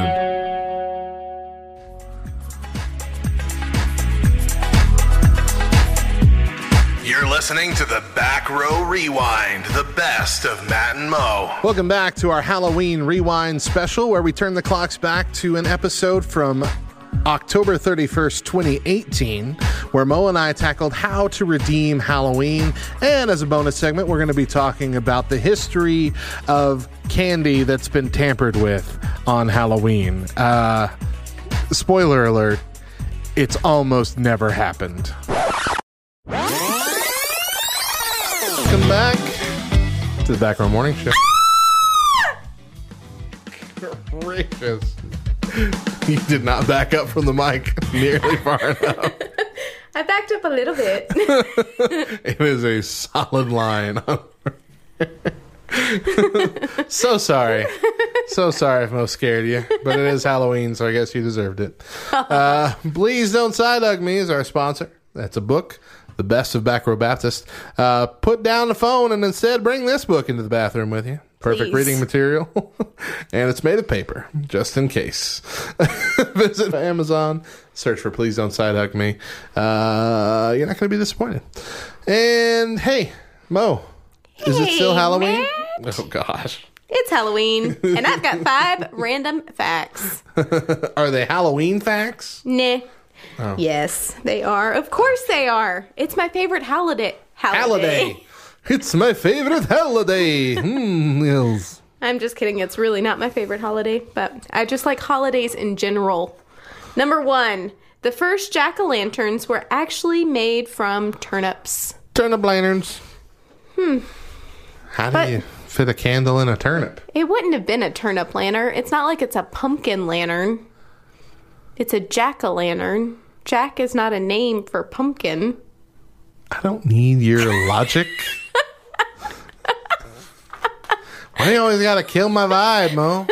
You're listening to the Back Row Rewind, the best of Matt and Mo. Welcome back to our Halloween Rewind special, where we turn the clocks back to an episode from October 31st, 2018, where Mo and I tackled how to redeem Halloween. And as a bonus segment, we're going to be talking about the history of candy that's been tampered with on Halloween. Spoiler alert, it's almost never happened. Welcome back to the Back Row Morning Show. Gracious. You did not back up from the mic nearly far enough. I backed up a little bit. It is a solid line. So sorry. So sorry if Mo scared you. But it is Halloween, so I guess you deserved it. Please Don't Side Hug Me is our sponsor. That's a book. The Best of Back Row Baptist. Put down the phone and instead bring this book into the bathroom with you. Perfect Please. reading material. And it's made of paper, just in case. Visit Amazon. Search for Please Don't Side Hug Me. You're not going to be disappointed. And hey, Mo, is it still Halloween? Matt. Oh, gosh. It's Halloween, and I've got 5 random facts. Are they Halloween facts? Nah. Oh. Yes, they are. Of course they are. It's my favorite holiday. Holiday. It's my favorite holiday. Yes. I'm just kidding. It's really not my favorite holiday, but I just like holidays in general. Number 1, the first jack-o'-lanterns were actually made from turnips. Turnip lanterns. How do you fit a candle in a turnip? It wouldn't have been a turnip lantern. It's not like it's a pumpkin lantern. It's a jack-o'-lantern. Jack is not a name for pumpkin. I don't need your logic. Why you always gotta kill my vibe, Mo?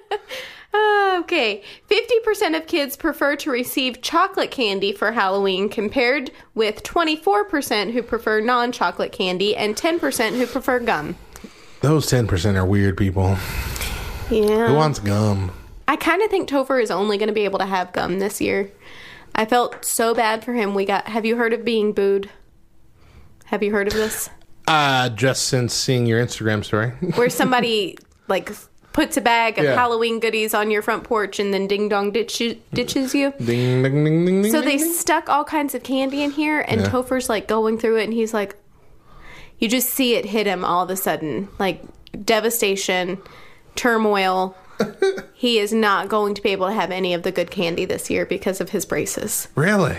Okay. 50% of kids prefer to receive chocolate candy for Halloween, compared with 24% who prefer non-chocolate candy and 10% who prefer gum. Those 10% are weird people. Yeah. Who wants gum? I kind of think Topher is only going to be able to have gum this year. I felt so bad for him. Have you heard of being booed? Have you heard of this? Just since seeing your Instagram story. Where somebody, puts a bag of Halloween goodies on your front porch and then ding-dong ditches you. Ding, ding, ding, ding, ding. So they stuck all kinds of candy in here, and Topher's, going through it, and he's like, you just see it hit him all of a sudden. Devastation, turmoil. He is not going to be able to have any of the good candy this year because of his braces. Really?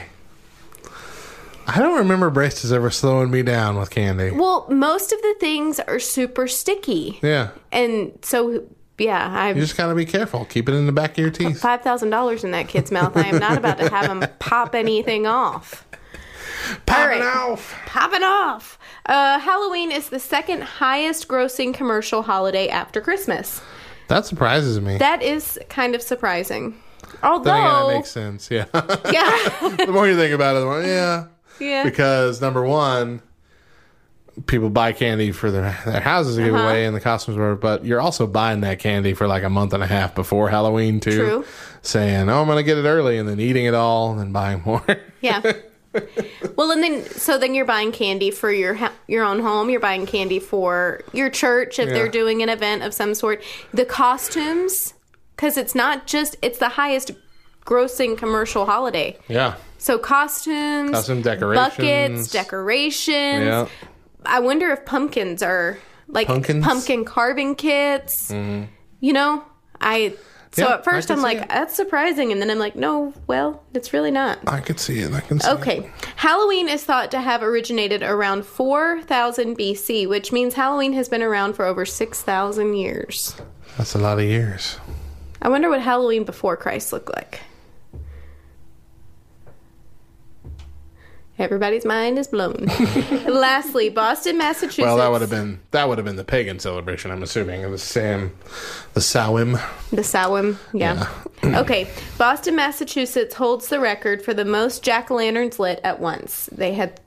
I don't remember braces ever slowing me down with candy. Well, most of the things are super sticky. Yeah. And so, yeah. You just gotta be careful. Keep it in the back of your teeth. $5,000 in that kid's mouth. I am not about to have him pop anything off. Popping off. Popping off. Halloween is the second highest grossing commercial holiday after Christmas. That surprises me. That is kind of surprising. Although... That makes sense, yeah. Yeah. The more you think about it, the more, yeah. Because, number one, people buy candy for their houses to give away and the costumes were, but you're also buying that candy for a month and a half before Halloween, too. True. Saying, I'm going to get it early, and then eating it all, and then buying more. Yeah. Well, and then you're buying candy for your own home. You're buying candy for your church if they're doing an event of some sort. The costumes, because it's the highest grossing commercial holiday. Yeah. So costumes, custom decorations, buckets, decorations. Yeah. I wonder if pumpkins are pumpkin carving kits. Mm-hmm. So at first I'm like, that's surprising. And then I'm like, no, well, it's really not. I could see it. Okay. Halloween is thought to have originated around 4000 BC, which means Halloween has been around for over 6,000 years. That's a lot of years. I wonder what Halloween before Christ looked like. Everybody's mind is blown. Lastly, Boston, Massachusetts. Well, that would have been the pagan celebration, I'm assuming. It was the Samhain. The Samhain, yeah. Okay, Boston, Massachusetts holds the record for the most jack-o'-lanterns lit at once. They had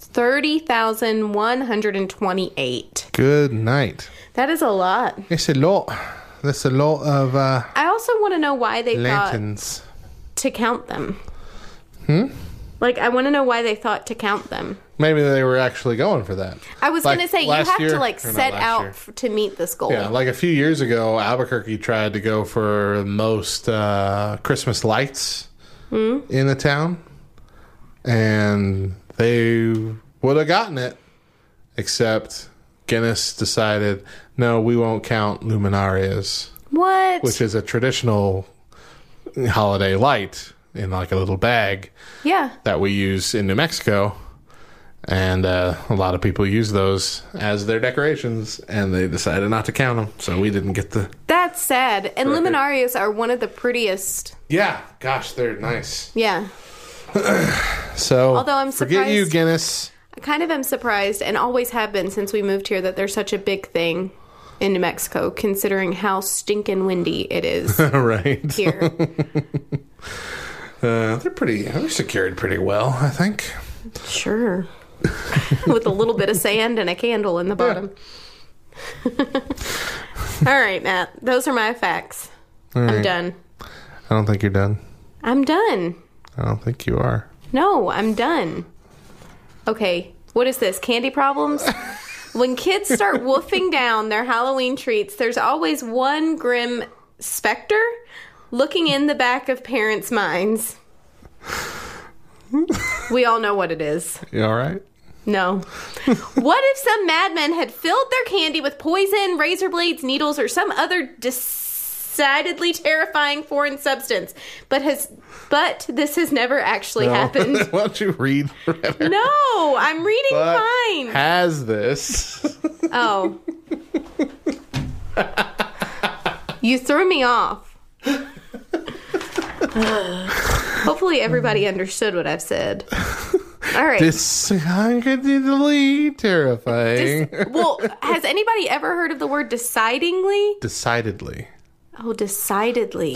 30,128. Good night. That is a lot. It's a lot. That's a lot of I also want to know why they lanterns. thought to count them. Like, I want to know why they thought to count them. Maybe they were actually going for that. I was Like going to say, you last have year- to, like, or not set last out year. to meet this goal. Yeah, like a few years ago, Albuquerque tried to go for most Christmas lights in the town, and they would have gotten it, except Guinness decided, no, we won't count luminarias, What? which is a traditional holiday light in like a little bag Yeah. that we use in New Mexico. And a lot of people use those as their decorations, and they decided not to count them, so we didn't get the... That's sad. And Record. luminarias are one of the prettiest. Yeah, gosh, they're nice. Yeah. So, Although I'm forget you, surprised- Guinness. I kind of am surprised, and always have been since we moved here, that there's such a big thing in New Mexico, considering how stinking windy it is Right. here. They're secured pretty well, I think. Sure. With a little bit of sand and a candle in the bottom. All right, Matt. Those are my facts. I'm done. I don't think you're done. I'm done. I don't think you are. No, I'm done. Okay, what is this? Candy problems? When kids start wolfing down their Halloween treats, there's always one grim specter looking in the back of parents' minds. We all know what it is. You all right? No. What if some madmen had filled their candy with poison, razor blades, needles, or some other decidedly terrifying foreign substance, but this has never actually happened? Why don't you read forever? No, I'm reading But fine. has this. Oh. You threw me off. Hopefully everybody understood what I've said. All right. Decidedly terrifying. Well, has anybody ever heard of the word decidingly? Decidedly. Oh, decidedly.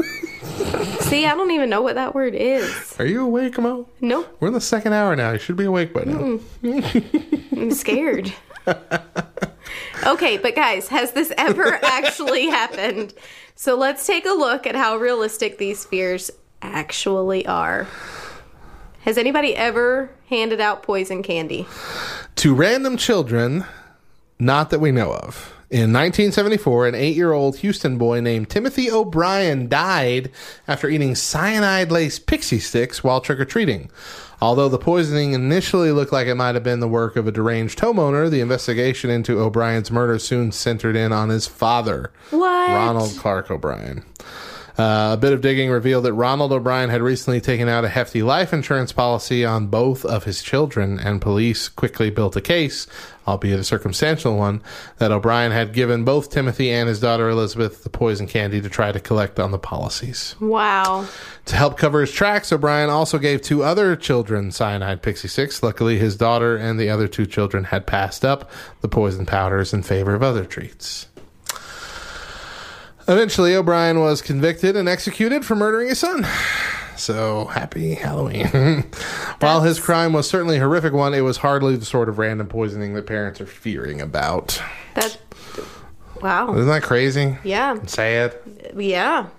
See, I don't even know what that word is. Are you awake, Mo? Nope. We're in the second hour now. You should be awake by now. I'm scared. Okay, but guys, has this ever actually happened? So let's take a look at how realistic these fears actually are. Has anybody ever handed out poison candy? To random children, not that we know of. In 1974, an 8-year-old Houston boy named Timothy O'Brien died after eating cyanide-laced pixie sticks while trick-or-treating. Although the poisoning initially looked like it might have been the work of a deranged homeowner, the investigation into O'Brien's murder soon centered in on his father, What? Ronald Clark O'Brien. A bit of digging revealed that Ronald O'Brien had recently taken out a hefty life insurance policy on both of his children, and police quickly built a case, albeit a circumstantial one, that O'Brien had given both Timothy and his daughter Elizabeth the poison candy to try to collect on the policies. Wow. To help cover his tracks, O'Brien also gave 2 other children cyanide pixie sticks. Luckily, his daughter and the other 2 children had passed up the poison powders in favor of other treats. Eventually, O'Brien was convicted and executed for murdering his son. So, happy Halloween. While his crime was certainly a horrific one, it was hardly the sort of random poisoning that parents are fearing about. Wow. Isn't that crazy? Yeah. Sad. Yeah.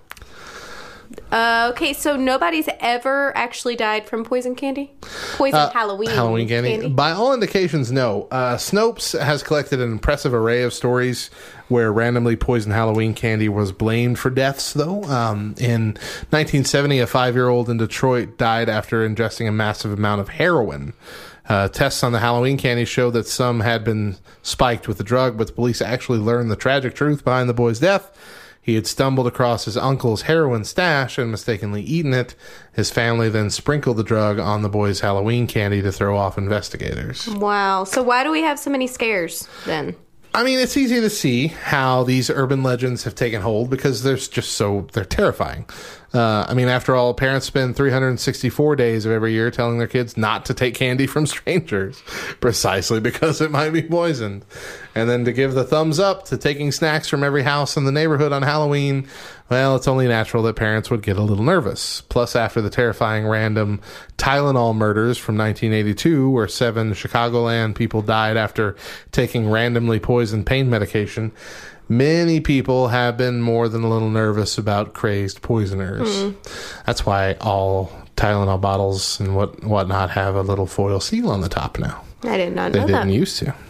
Okay, so nobody's ever actually died from poison candy? Poison Halloween candy. By all indications, no. Snopes has collected an impressive array of stories where randomly poisoned Halloween candy was blamed for deaths, though. In 1970, a 5-year-old in Detroit died after ingesting a massive amount of heroin. Tests on the Halloween candy showed that some had been spiked with the drug, but the police actually learned the tragic truth behind the boy's death. He had stumbled across his uncle's heroin stash and mistakenly eaten it. His family then sprinkled the drug on the boy's Halloween candy to throw off investigators. Wow. So why do we have so many scares then? I mean, it's easy to see how these urban legends have taken hold because they're terrifying. I mean, after all, parents spend 364 days of every year telling their kids not to take candy from strangers, precisely because it might be poisoned. And then to give the thumbs up to taking snacks from every house in the neighborhood on Halloween, well, it's only natural that parents would get a little nervous. Plus, after the terrifying random Tylenol murders from 1982, where 7 Chicagoland people died after taking randomly poisoned pain medication, many people have been more than a little nervous about crazed poisoners. That's why all Tylenol bottles and whatnot have a little foil seal on the top now. I did not They know that. didn't used to.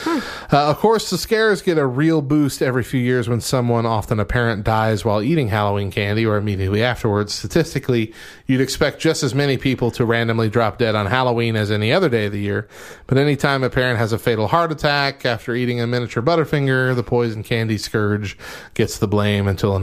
Of course, the scares get a real boost every few years when someone, often a parent, dies while eating Halloween candy or immediately afterwards. Statistically, you'd expect just as many people to randomly drop dead on Halloween as any other day of the year. But anytime a parent has a fatal heart attack after eating a miniature Butterfinger, the poison candy scourge gets the blame until an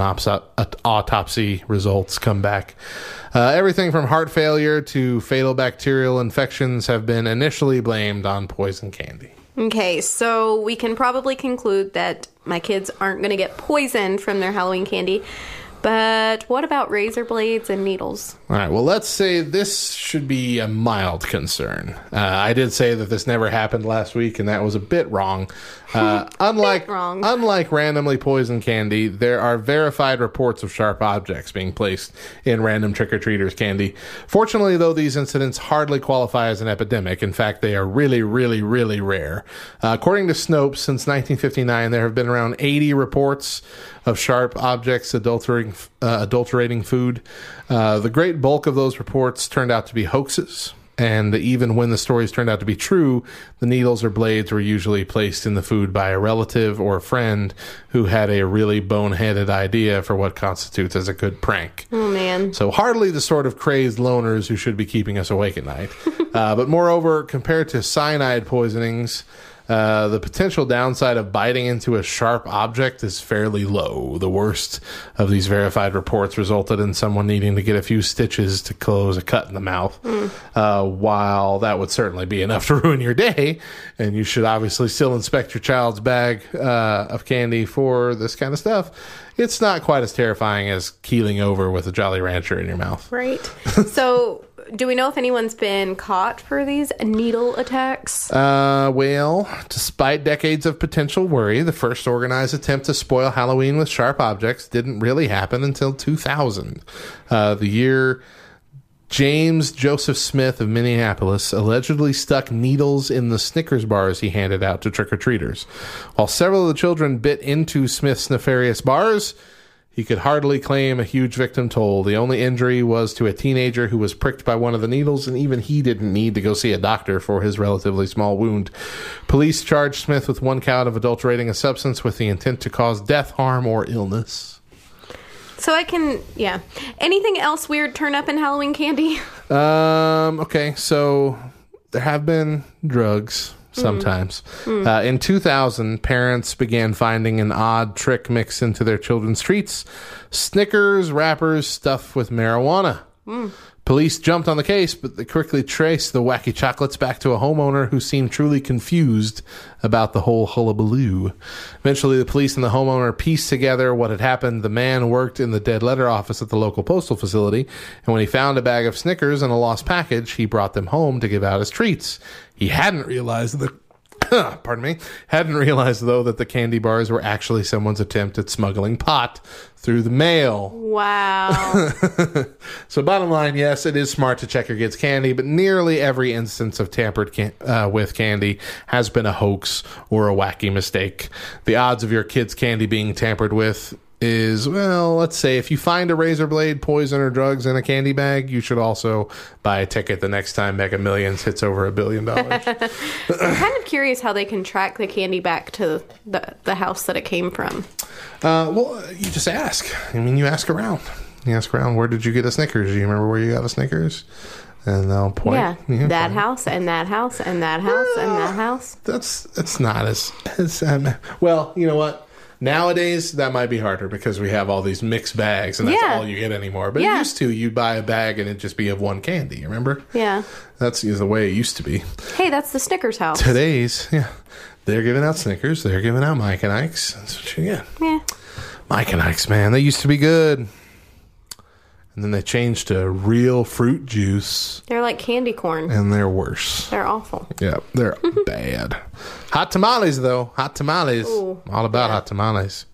autopsy results come back. Everything from heart failure to fatal bacterial infections have been initially blamed on poison candy. Okay, so we can probably conclude that my kids aren't going to get poisoned from their Halloween candy. But what about razor blades and needles? All right, well, let's say this should be a mild concern. I did say that this never happened last week, and that was a bit wrong. Unlike randomly poisoned candy, there are verified reports of sharp objects being placed in random trick-or-treaters' candy. Fortunately, though, these incidents hardly qualify as an epidemic. In fact, they are really, really, really rare. According to Snopes, since 1959, there have been around 80 reports of sharp objects adulterating food. The great bulk of those reports turned out to be hoaxes. And even when the stories turned out to be true, the needles or blades were usually placed in the food by a relative or a friend who had a really boneheaded idea for what constitutes as a good prank. Oh, man. So hardly the sort of crazed loners who should be keeping us awake at night. But moreover, compared to cyanide poisonings, the potential downside of biting into a sharp object is fairly low. The worst of these verified reports resulted in someone needing to get a few stitches to close a cut in the mouth. While that would certainly be enough to ruin your day, and you should obviously still inspect your child's bag of candy for this kind of stuff, it's not quite as terrifying as keeling over with a Jolly Rancher in your mouth. Right. So, do we know if anyone's been caught for these needle attacks? Well, despite decades of potential worry, the first organized attempt to spoil Halloween with sharp objects didn't really happen until 2000. The year James Joseph Smith of Minneapolis allegedly stuck needles in the Snickers bars he handed out to trick-or-treaters. While several of the children bit into Smith's nefarious bars, he could hardly claim a huge victim toll. The only injury was to a teenager who was pricked by one of the needles, and even he didn't need to go see a doctor for his relatively small wound. Police charged Smith with one count of adulterating a substance with the intent to cause death, harm, or illness. So anything else weird turn up in Halloween candy? Okay, so there have been drugs sometimes. In 2000, parents began finding an odd trick mix into their children's treats: Snickers wrappers stuffed with marijuana. Police jumped on the case, but they quickly traced the wacky chocolates back to a homeowner who seemed truly confused about the whole hullabaloo. Eventually, the police and the homeowner pieced together what had happened. The man worked in the dead letter office at the local postal facility, and when he found a bag of Snickers and a lost package, he brought them home to give out as treats. He hadn't realized though that the candy bars were actually someone's attempt at smuggling pot through the mail. Wow. So bottom line, yes, it is smart to check your kids' candy, but nearly every instance of tampered with candy has been a hoax or a wacky mistake. The odds of your kids' candy being tampered with is, well, let's say if you find a razor blade, poison, or drugs in a candy bag, you should also buy a ticket the next time Mega Millions hits over $1 billion. I'm kind of curious how they can track the candy back to the house that it came from. Well, you just ask. I mean, you ask around. You ask around, where did you get a Snickers? Do you remember where you got a Snickers? And they'll point. Yeah, that house, and that house, and that house, and that house. That's not as well, you know what? Nowadays, that might be harder because we have all these mixed bags, and that's all you get anymore. But it used to, you'd buy a bag and it'd just be of one candy, remember? Yeah. That's the way it used to be. Hey, that's the Snickers house. Today's, they're giving out Snickers. They're giving out Mike and Ike's. That's what you get. Yeah. Mike and Ike's, man, they used to be good. And then they changed to real fruit juice. They're like candy corn. And they're worse. They're awful. Yeah, they're bad. Hot tamales, though. Hot tamales. Ooh, all about hot tamales.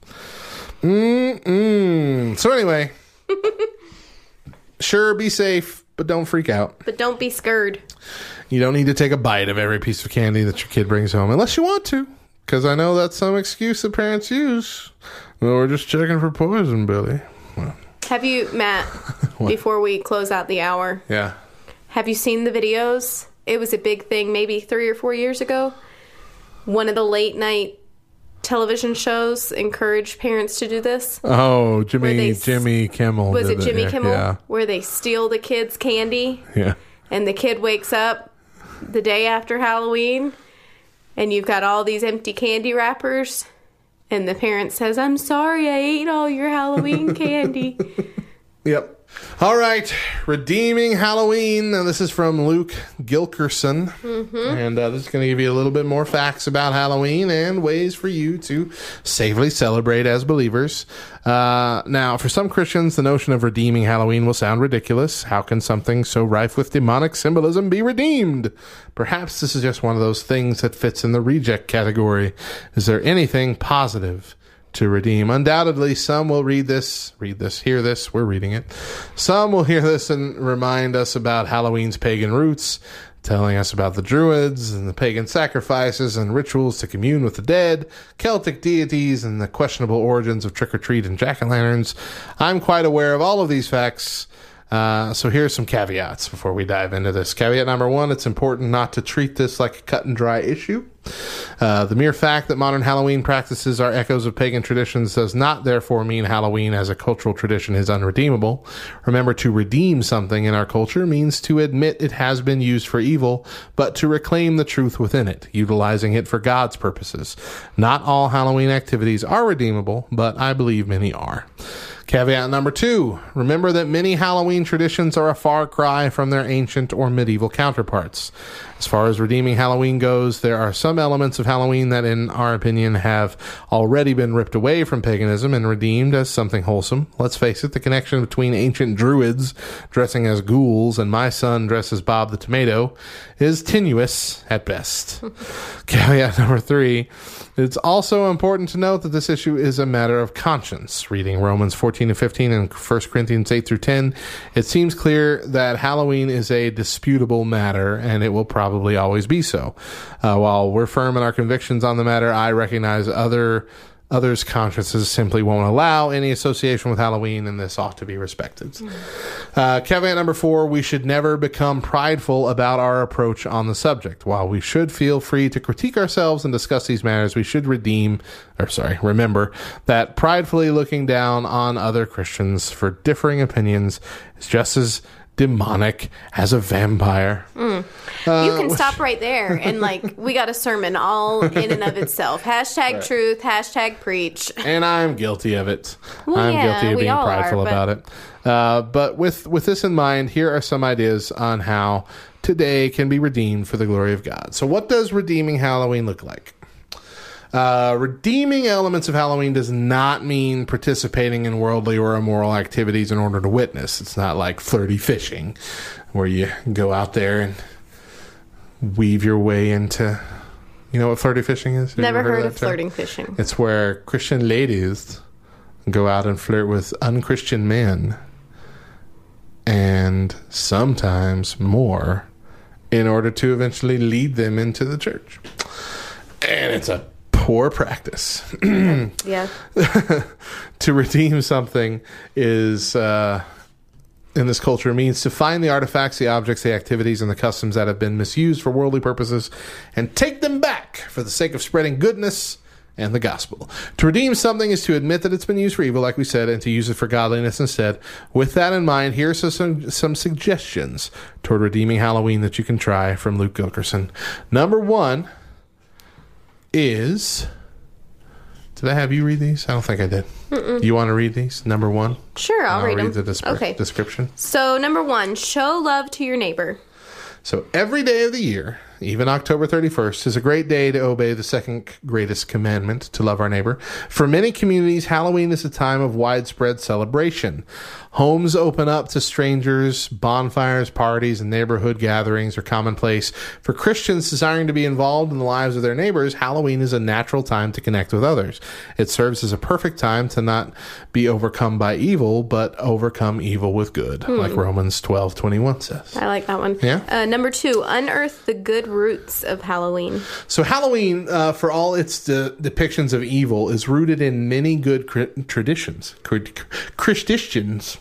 So anyway, sure, be safe, but don't freak out. But don't be scared. You don't need to take a bite of every piece of candy that your kid brings home, unless you want to. Because I know that's some excuse that parents use. Well, we're just checking for poison, Billy. Well, Have you, Matt, before we close out the hour, Yeah. have you seen the videos? It was a big thing maybe 3 or 4 years ago. One of the late night television shows encouraged parents to do this. Oh, Where they Jimmy Kimmel. Was did it Jimmy yeah. Kimmel? Yeah. Where they steal the kids' candy Yeah. and the kid wakes up the day after Halloween and you've got all these empty candy wrappers and the parent says, "I'm sorry, I ate all your Halloween candy." Yep. All right, Redeeming Halloween. Now, this is from Luke Gilkerson. And this is going to give you a little bit more facts about Halloween and ways for you to safely celebrate as believers. Now, for some Christians, the notion of redeeming Halloween will sound ridiculous. How can something so rife with demonic symbolism be redeemed? Perhaps this is just one of those things that fits in the reject category. Is there anything positive to redeem? Undoubtedly, some will hear this, we're reading it. Some will hear this and remind us about Halloween's pagan roots, telling us about the Druids and the pagan sacrifices and rituals to commune with the dead, Celtic deities, and the questionable origins of trick-or-treat and jack-o'-lanterns. I'm quite aware of all of these facts. So here's some caveats before we dive into this. Caveat number 1, it's important not to treat this like a cut and dry issue. The mere fact that modern Halloween practices are echoes of pagan traditions does not therefore mean Halloween as a cultural tradition is unredeemable. Remember, to redeem something in our culture means to admit it has been used for evil, but to reclaim the truth within it, utilizing it for God's purposes. Not all Halloween activities are redeemable, but I believe many are. Caveat number 2, remember that many Halloween traditions are a far cry from their ancient or medieval counterparts. As far as redeeming Halloween goes, there are some elements of Halloween that, in our opinion, have already been ripped away from paganism and redeemed as something wholesome. Let's face it, the connection between ancient Druids dressing as ghouls and my son dressed as Bob the Tomato is tenuous at best. Caveat number 3, it's also important to note that this issue is a matter of conscience. Reading Romans 14-15 and 1 Corinthians 8-10, it seems clear that Halloween is a disputable matter, and it will probably always be so. While we're firm in our convictions on the matter, I recognize others' consciences simply won't allow any association with Halloween, and this ought to be respected. Caveat number 4, we should never become prideful about our approach on the subject. While we should feel free to critique ourselves and discuss these matters, we should remember that pridefully looking down on other Christians for differing opinions is just as demonic as a vampire. You can stop right there and we got a sermon all in and of itself. Hashtag truth, hashtag preach. And I'm guilty of it. Well, I'm yeah, guilty of we being all prideful are, about it. But with this in mind, here are some ideas on how today can be redeemed for the glory of God. So what does redeeming Halloween look like? Redeeming elements of Halloween does not mean participating in worldly or immoral activities in order to witness. It's not like flirty fishing, where you go out there and weave your way into... You know what flirty fishing is? Have Never you heard that of term? flirting fishing. It's where Christian ladies go out and flirt with unchristian men, and sometimes more, in order to eventually lead them into the church. And it's a poor practice. Yeah. To redeem something is, in this culture, means to find the artifacts, the objects, the activities, and the customs that have been misused for worldly purposes and take them back for the sake of spreading goodness and the gospel. To redeem something is to admit that it's been used for evil, like we said, and to use it for godliness instead. With that in mind, here are some suggestions toward redeeming Halloween that you can try from Luke Gilkerson. Number 1 is... Did I have you read these? I don't think I did. You want to read these? Number 1? Sure, I'll read them. The description. So, number 1, show love to your neighbor. So every day of the year, even October 31st, is a great day to obey the second greatest commandment, to love our neighbor. For many communities, Halloween is a time of widespread celebration. Homes open up to strangers, bonfires, parties, and neighborhood gatherings are commonplace. For Christians desiring to be involved in the lives of their neighbors, Halloween is a natural time to connect with others. It serves as a perfect time to not be overcome by evil, but overcome evil with good, like Romans 12:21 says. I like that one. Yeah? Number 2, unearth the good roots of Halloween? So Halloween, for all its depictions of evil, is rooted in many good traditions. Christians.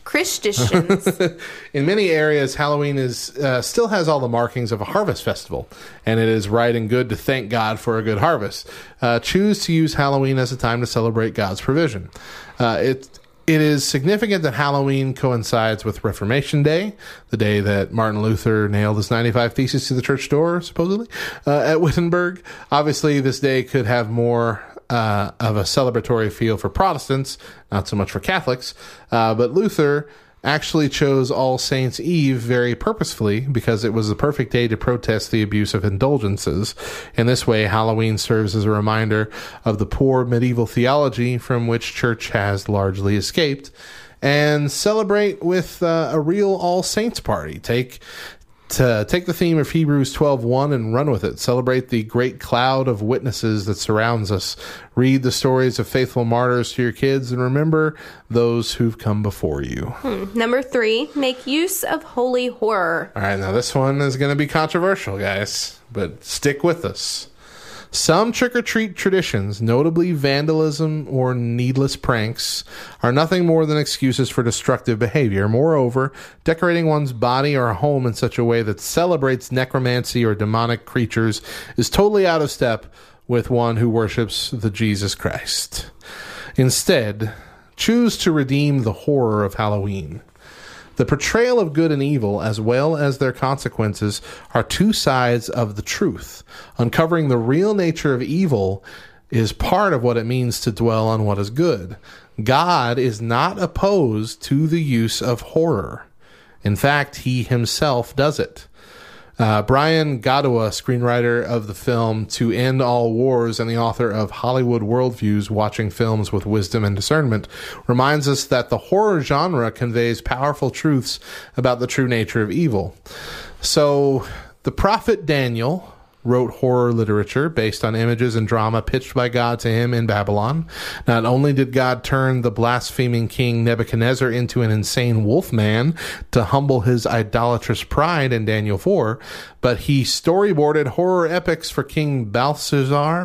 In many areas, Halloween is still has all the markings of a harvest festival, and it is right and good to thank God for a good harvest. Choose to use Halloween as a time to celebrate God's provision. It is significant that Halloween coincides with Reformation Day, the day that Martin Luther nailed his 95 Theses to the church door, supposedly, at Wittenberg. Obviously, this day could have more of a celebratory feel for Protestants, not so much for Catholics, but Luther actually chose All Saints' Eve very purposefully because it was the perfect day to protest the abuse of indulgences. In this way, Halloween serves as a reminder of the poor medieval theology from which church has largely escaped, and celebrate with a real All Saints party. Take the theme of Hebrews 12:1 and run with it. Celebrate the great cloud of witnesses that surrounds us. Read the stories of faithful martyrs to your kids, and remember those who've come before you. Number 3, make use of holy horror. All right, now this one is going to be controversial, guys, but stick with us. Some trick-or-treat traditions, notably vandalism or needless pranks, are nothing more than excuses for destructive behavior. Moreover, decorating one's body or home in such a way that celebrates necromancy or demonic creatures is totally out of step with one who worships the Jesus Christ. Instead, choose to redeem the horror of Halloween. The portrayal of good and evil, as well as their consequences, are two sides of the truth. Uncovering the real nature of evil is part of what it means to dwell on what is good. God is not opposed to the use of horror. In fact, he himself does it. Brian Godawa, screenwriter of the film To End All Wars and the author of Hollywood Worldviews, Watching Films with Wisdom and Discernment, reminds us that the horror genre conveys powerful truths about the true nature of evil. So, the prophet Daniel wrote horror literature based on images and drama pitched by God to him in Babylon. Not only did God turn the blaspheming king Nebuchadnezzar into an insane wolf man to humble his idolatrous pride in Daniel 4, but he storyboarded horror epics for King Belshazzar,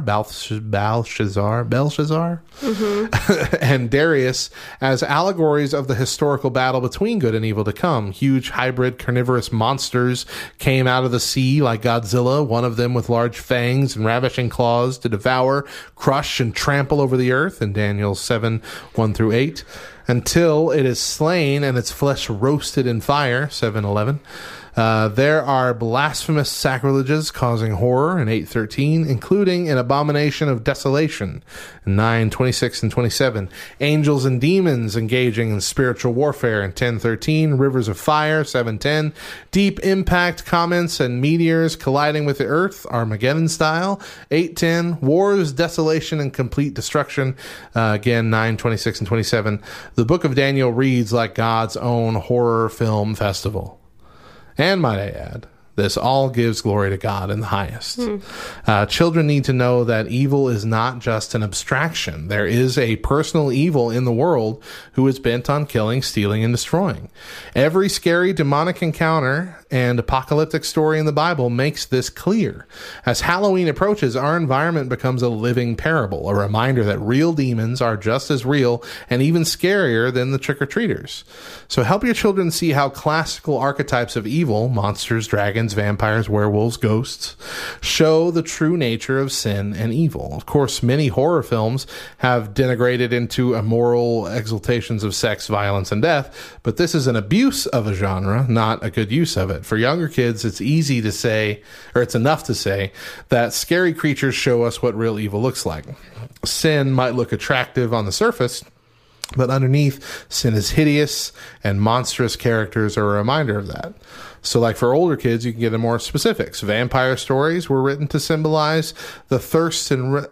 and Darius as allegories of the historical battle between good and evil to come. Huge hybrid carnivorous monsters came out of the sea like Godzilla, one of them with large fangs and ravishing claws to devour, crush, and trample over the earth in Daniel 7:1-8, until it is slain and its flesh roasted in fire, 7:11. There are blasphemous sacrileges causing horror in 8:13, including an abomination of desolation in 9:26-27. Angels and demons engaging in spiritual warfare in 10:13. Rivers of fire, 7:10. Deep impact comets and meteors colliding with the earth, Armageddon style, 8:10. Wars, desolation, and complete destruction, again 9:26-27. The book of Daniel reads like God's own horror film festival. And might I add, this all gives glory to God in the highest. Children need to know that evil is not just an abstraction. There is a personal evil in the world who is bent on killing, stealing, and destroying. Every scary demonic encounter and apocalyptic story in the Bible makes this clear. As Halloween approaches, our environment becomes a living parable, a reminder that real demons are just as real and even scarier than the trick-or-treaters. So help your children see how classical archetypes of evil, monsters, dragons, vampires, werewolves, ghosts, show the true nature of sin and evil. Of course, many horror films have denigrated into immoral exaltations of sex, violence, and death, but this is an abuse of a genre, not a good use of it. For younger kids, it's easy to say, or it's enough to say, that scary creatures show us what real evil looks like. Sin might look attractive on the surface, but underneath, sin is hideous, and monstrous characters are a reminder of that. So like for older kids, you can get into more specifics. Vampire stories were written to symbolize the thirst and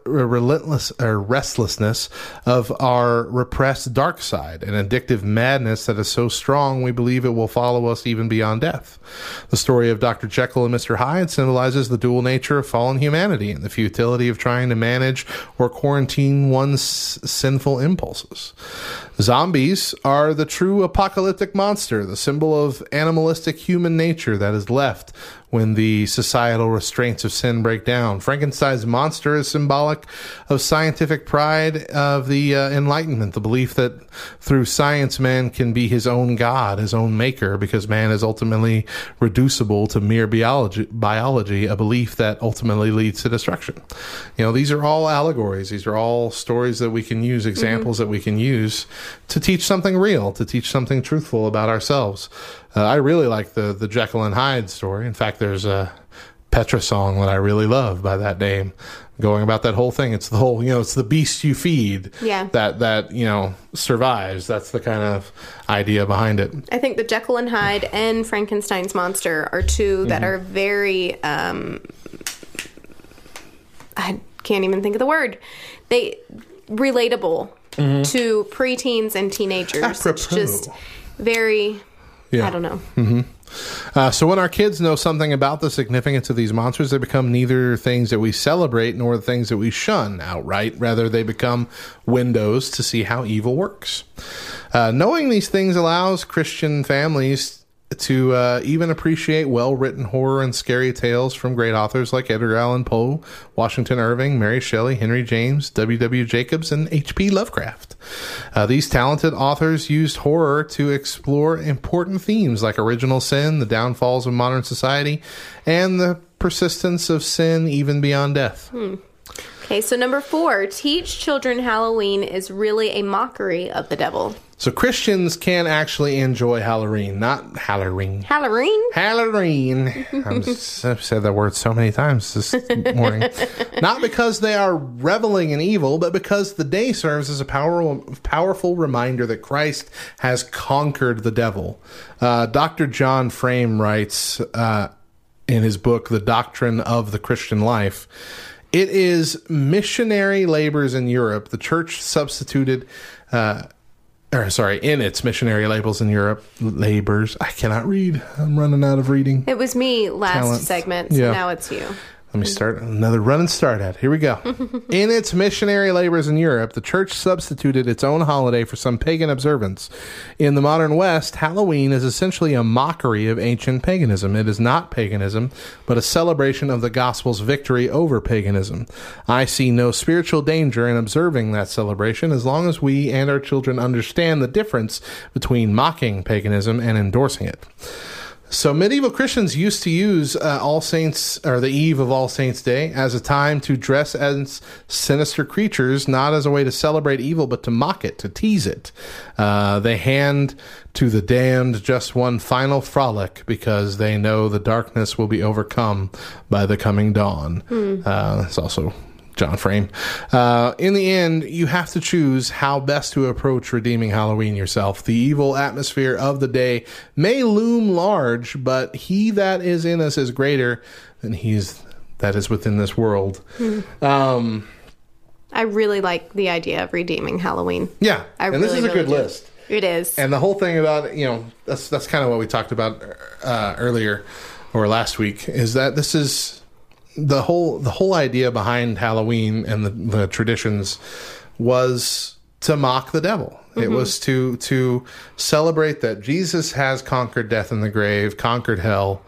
restlessness of our repressed dark side, an addictive madness that is so strong we believe it will follow us even beyond death. The story of Dr. Jekyll and Mr. Hyde symbolizes the dual nature of fallen humanity and the futility of trying to manage or quarantine one's sinful impulses. Zombies are the true apocalyptic monster, the symbol of animalistic human nature that is left when the societal restraints of sin break down. Frankenstein's monster is symbolic of scientific pride of the Enlightenment, the belief that through science man can be his own god, his own maker, because man is ultimately reducible to mere biology, a belief that ultimately leads to destruction. These are all allegories. These are all stories that we can use, examples that we can use to teach something real, to teach something truthful about ourselves. I really like the Jekyll and Hyde story. In fact, there's a Petra song that I really love by that name, going about that whole thing. It's the whole, it's the beast you feed that survives. That's the kind of idea behind it. I think the Jekyll and Hyde and Frankenstein's monster are two that are very, I can't even think of the word. They relatable to preteens and teenagers. Apropos. It's just very, I don't know. So when our kids know something about the significance of these monsters, they become neither things that we celebrate nor the things that we shun outright. Rather, they become windows to see how evil works. Knowing these things allows Christian families to even appreciate well-written horror and scary tales from great authors like Edgar Allan Poe, Washington Irving, Mary Shelley, Henry James, W.W. Jacobs, and H.P. Lovecraft. These talented authors used horror to explore important themes like original sin, the downfalls of modern society, and the persistence of sin even beyond death. Okay, so number 4, teach children Halloween is really a mockery of the devil. So Christians can actually enjoy Halloween, not Halloween. Halloween. I've said that word so many times this morning. Not because they are reveling in evil, but because the day serves as a powerful reminder that Christ has conquered the devil. Dr. John Frame writes in his book, The Doctrine of the Christian Life, it is missionary labors in Europe. The church substituted... in its missionary labors in Europe, I cannot read. I'm running out of reading. It was me last segment, so now it's you. Let me start another run and start at. Here we go. In its missionary labors in Europe, the church substituted its own holiday for some pagan observance. In the modern West, Halloween is essentially a mockery of ancient paganism. It is not paganism, but a celebration of the gospel's victory over paganism. I see no spiritual danger in observing that celebration as long as we and our children understand the difference between mocking paganism and endorsing it. So medieval Christians used to use All Saints, or the eve of All Saints' Day, as a time to dress as sinister creatures, not as a way to celebrate evil, but to mock it, to tease it. They hand to the damned just one final frolic because they know the darkness will be overcome by the coming dawn. It's also John Frame. In the end, you have to choose how best to approach redeeming Halloween yourself. The evil atmosphere of the day may loom large, but he that is in us is greater than that is within this world. I really like the idea of redeeming Halloween. Yeah, this is a good list. It is. And the whole thing about it, that's kind of what we talked about earlier or last week, is that this is the whole idea behind Halloween and the traditions was to mock the devil. It was to celebrate that Jesus has conquered death and the grave, conquered hell,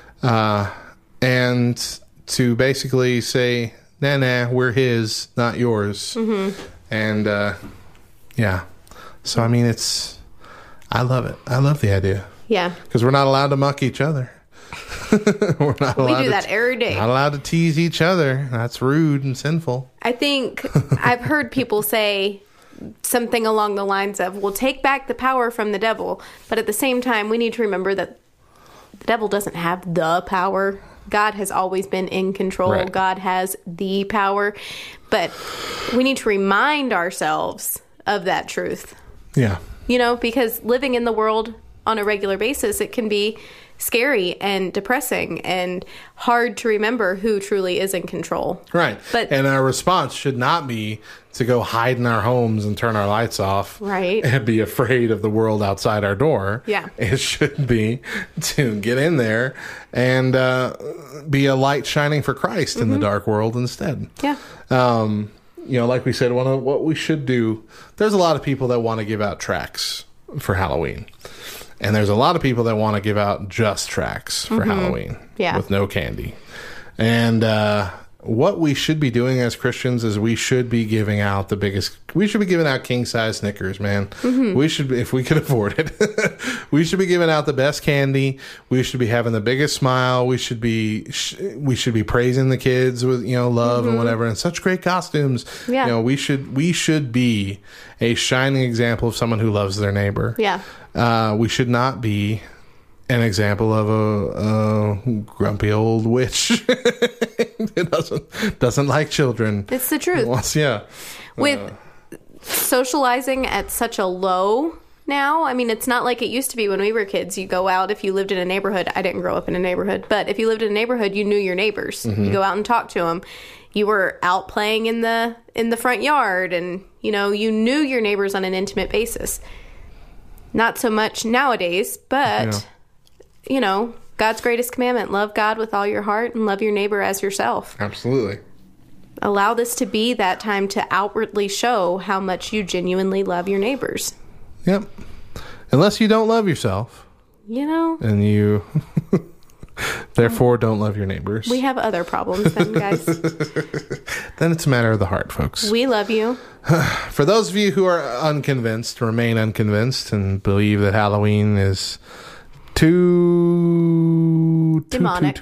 and to basically say, nah, we're his, not yours. And so I mean, I love it. I love the idea. Yeah, because we're not allowed to mock each other. We're not allowed we do that every day. Not allowed to tease each other. That's rude and sinful. I think I've heard people say something along the lines of, we'll take back the power from the devil, but at the same time, we need to remember that the devil doesn't have the power. God has always been in control. Right. God has the power. But we need to remind ourselves of that truth. Yeah. Because living in the world on a regular basis, it can be scary and depressing and hard to remember who truly is in control. Right. And our response should not be to go hide in our homes and turn our lights off. Right. And be afraid of the world outside our door. Yeah. It should be to get in there and be a light shining for Christ in the dark world instead. Yeah. Like we said, what we should do, there's a lot of people that want to give out tracts for Halloween. And there's a lot of people that want to give out just tracts for Halloween Yeah. with no candy. And what we should be doing as Christians is we should be giving out king size Snickers, man. We should be, if we could afford it, we should be giving out the best candy. We should be having the biggest smile. We should be praising the kids with, love and whatever, and such great costumes. Yeah. We should be a shining example of someone who loves their neighbor. Yeah. We should not be an example of a grumpy old witch that doesn't like children. It's the truth. With socializing at such a low now, I mean, it's not like it used to be when we were kids. You go out, if you lived in a neighborhood. I didn't grow up in a neighborhood, but if you lived in a neighborhood, you knew your neighbors. You go out and talk to them. You were out playing in the front yard, and you knew your neighbors on an intimate basis. Not so much nowadays, but God's greatest commandment: love God with all your heart and love your neighbor as yourself. Absolutely. Allow this to be that time to outwardly show how much you genuinely love your neighbors. Yep. Unless you don't love yourself. And you therefore don't love your neighbors. We have other problems then, guys. Then it's a matter of the heart, folks. We love you. For those of you who are unconvinced, remain unconvinced, and believe that Halloween is too demonic.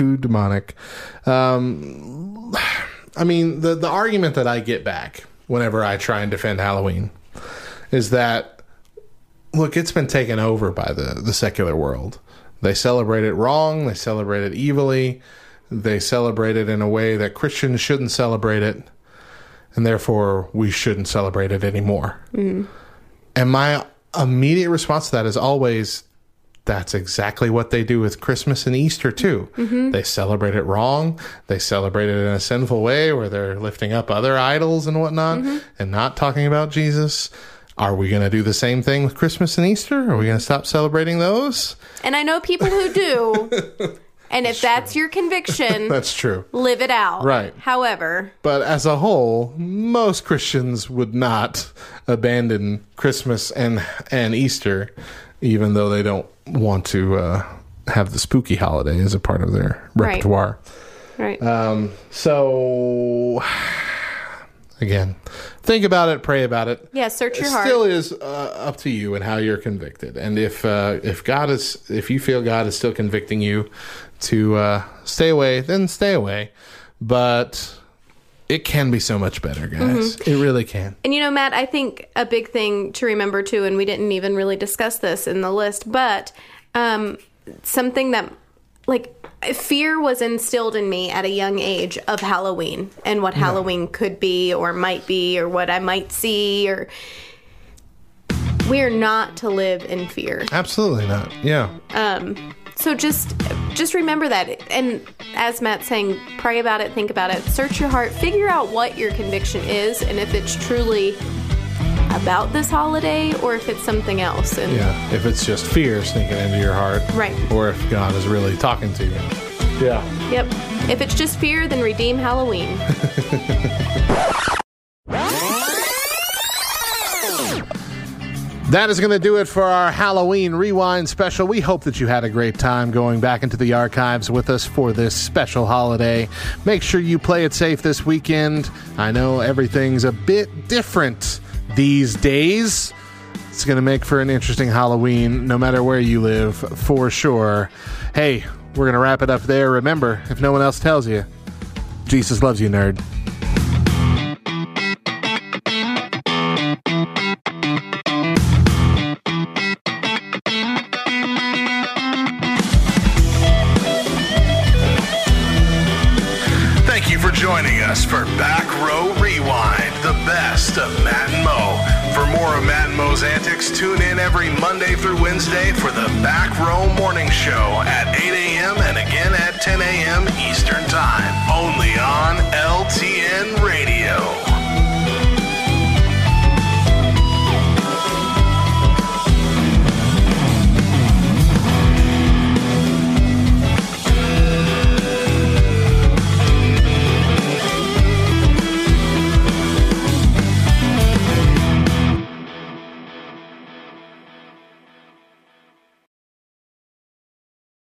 I mean, the argument that I get back whenever I try and defend Halloween is that, look, it's been taken over by the secular world. They celebrate it wrong. They celebrate it evilly. They celebrate it in a way that Christians shouldn't celebrate it, and therefore we shouldn't celebrate it anymore. And my immediate response to that is always, that's exactly what they do with Christmas and Easter, too. They celebrate it wrong. They celebrate it in a sinful way where they're lifting up other idols and whatnot and not talking about Jesus. Are we going to do the same thing with Christmas and Easter? Are we going to stop celebrating those? And I know people who do. And if that's your conviction, that's true. Live it out. Right. However, but as a whole, most Christians would not abandon Christmas and Easter, even though they don't want to have the spooky holiday as a part of their repertoire. Right. So, again, think about it, pray about it. Yeah, search your heart. It still is up to you and how you're convicted. And if you feel God is still convicting you to stay away, then stay away. But it can be so much better, guys. It really can. And Matt, I think a big thing to remember too, and we didn't even really discuss this in the list, but something that, fear was instilled in me at a young age of Halloween and what Halloween could be or might be or what I might see. Or we're not to live in fear. Absolutely not. Yeah. So just remember that. And as Matt's saying, pray about it, think about it, search your heart, figure out what your conviction is, and if it's truly about this holiday or if it's something else. And if it's just fear sneaking into your heart. Right. Or if God is really talking to you. Yeah. Yep. If it's just fear, then redeem Halloween. That is going to do it for our Halloween Rewind special. We hope that you had a great time going back into the archives with us for this special holiday. Make sure you play it safe this weekend. I know everything's a bit different these days. It's going to make for an interesting Halloween, no matter where you live, for sure. Hey, we're going to wrap it up there. Remember, if no one else tells you, Jesus loves you, nerd. Joining us for Back Row Rewind, the best of Matt and Mo. For more of Matt and Mo's antics, tune in every Monday through Wednesday for the Back Row Morning Show at 8 a.m. and again at 10 a.m. Eastern Time, only on LT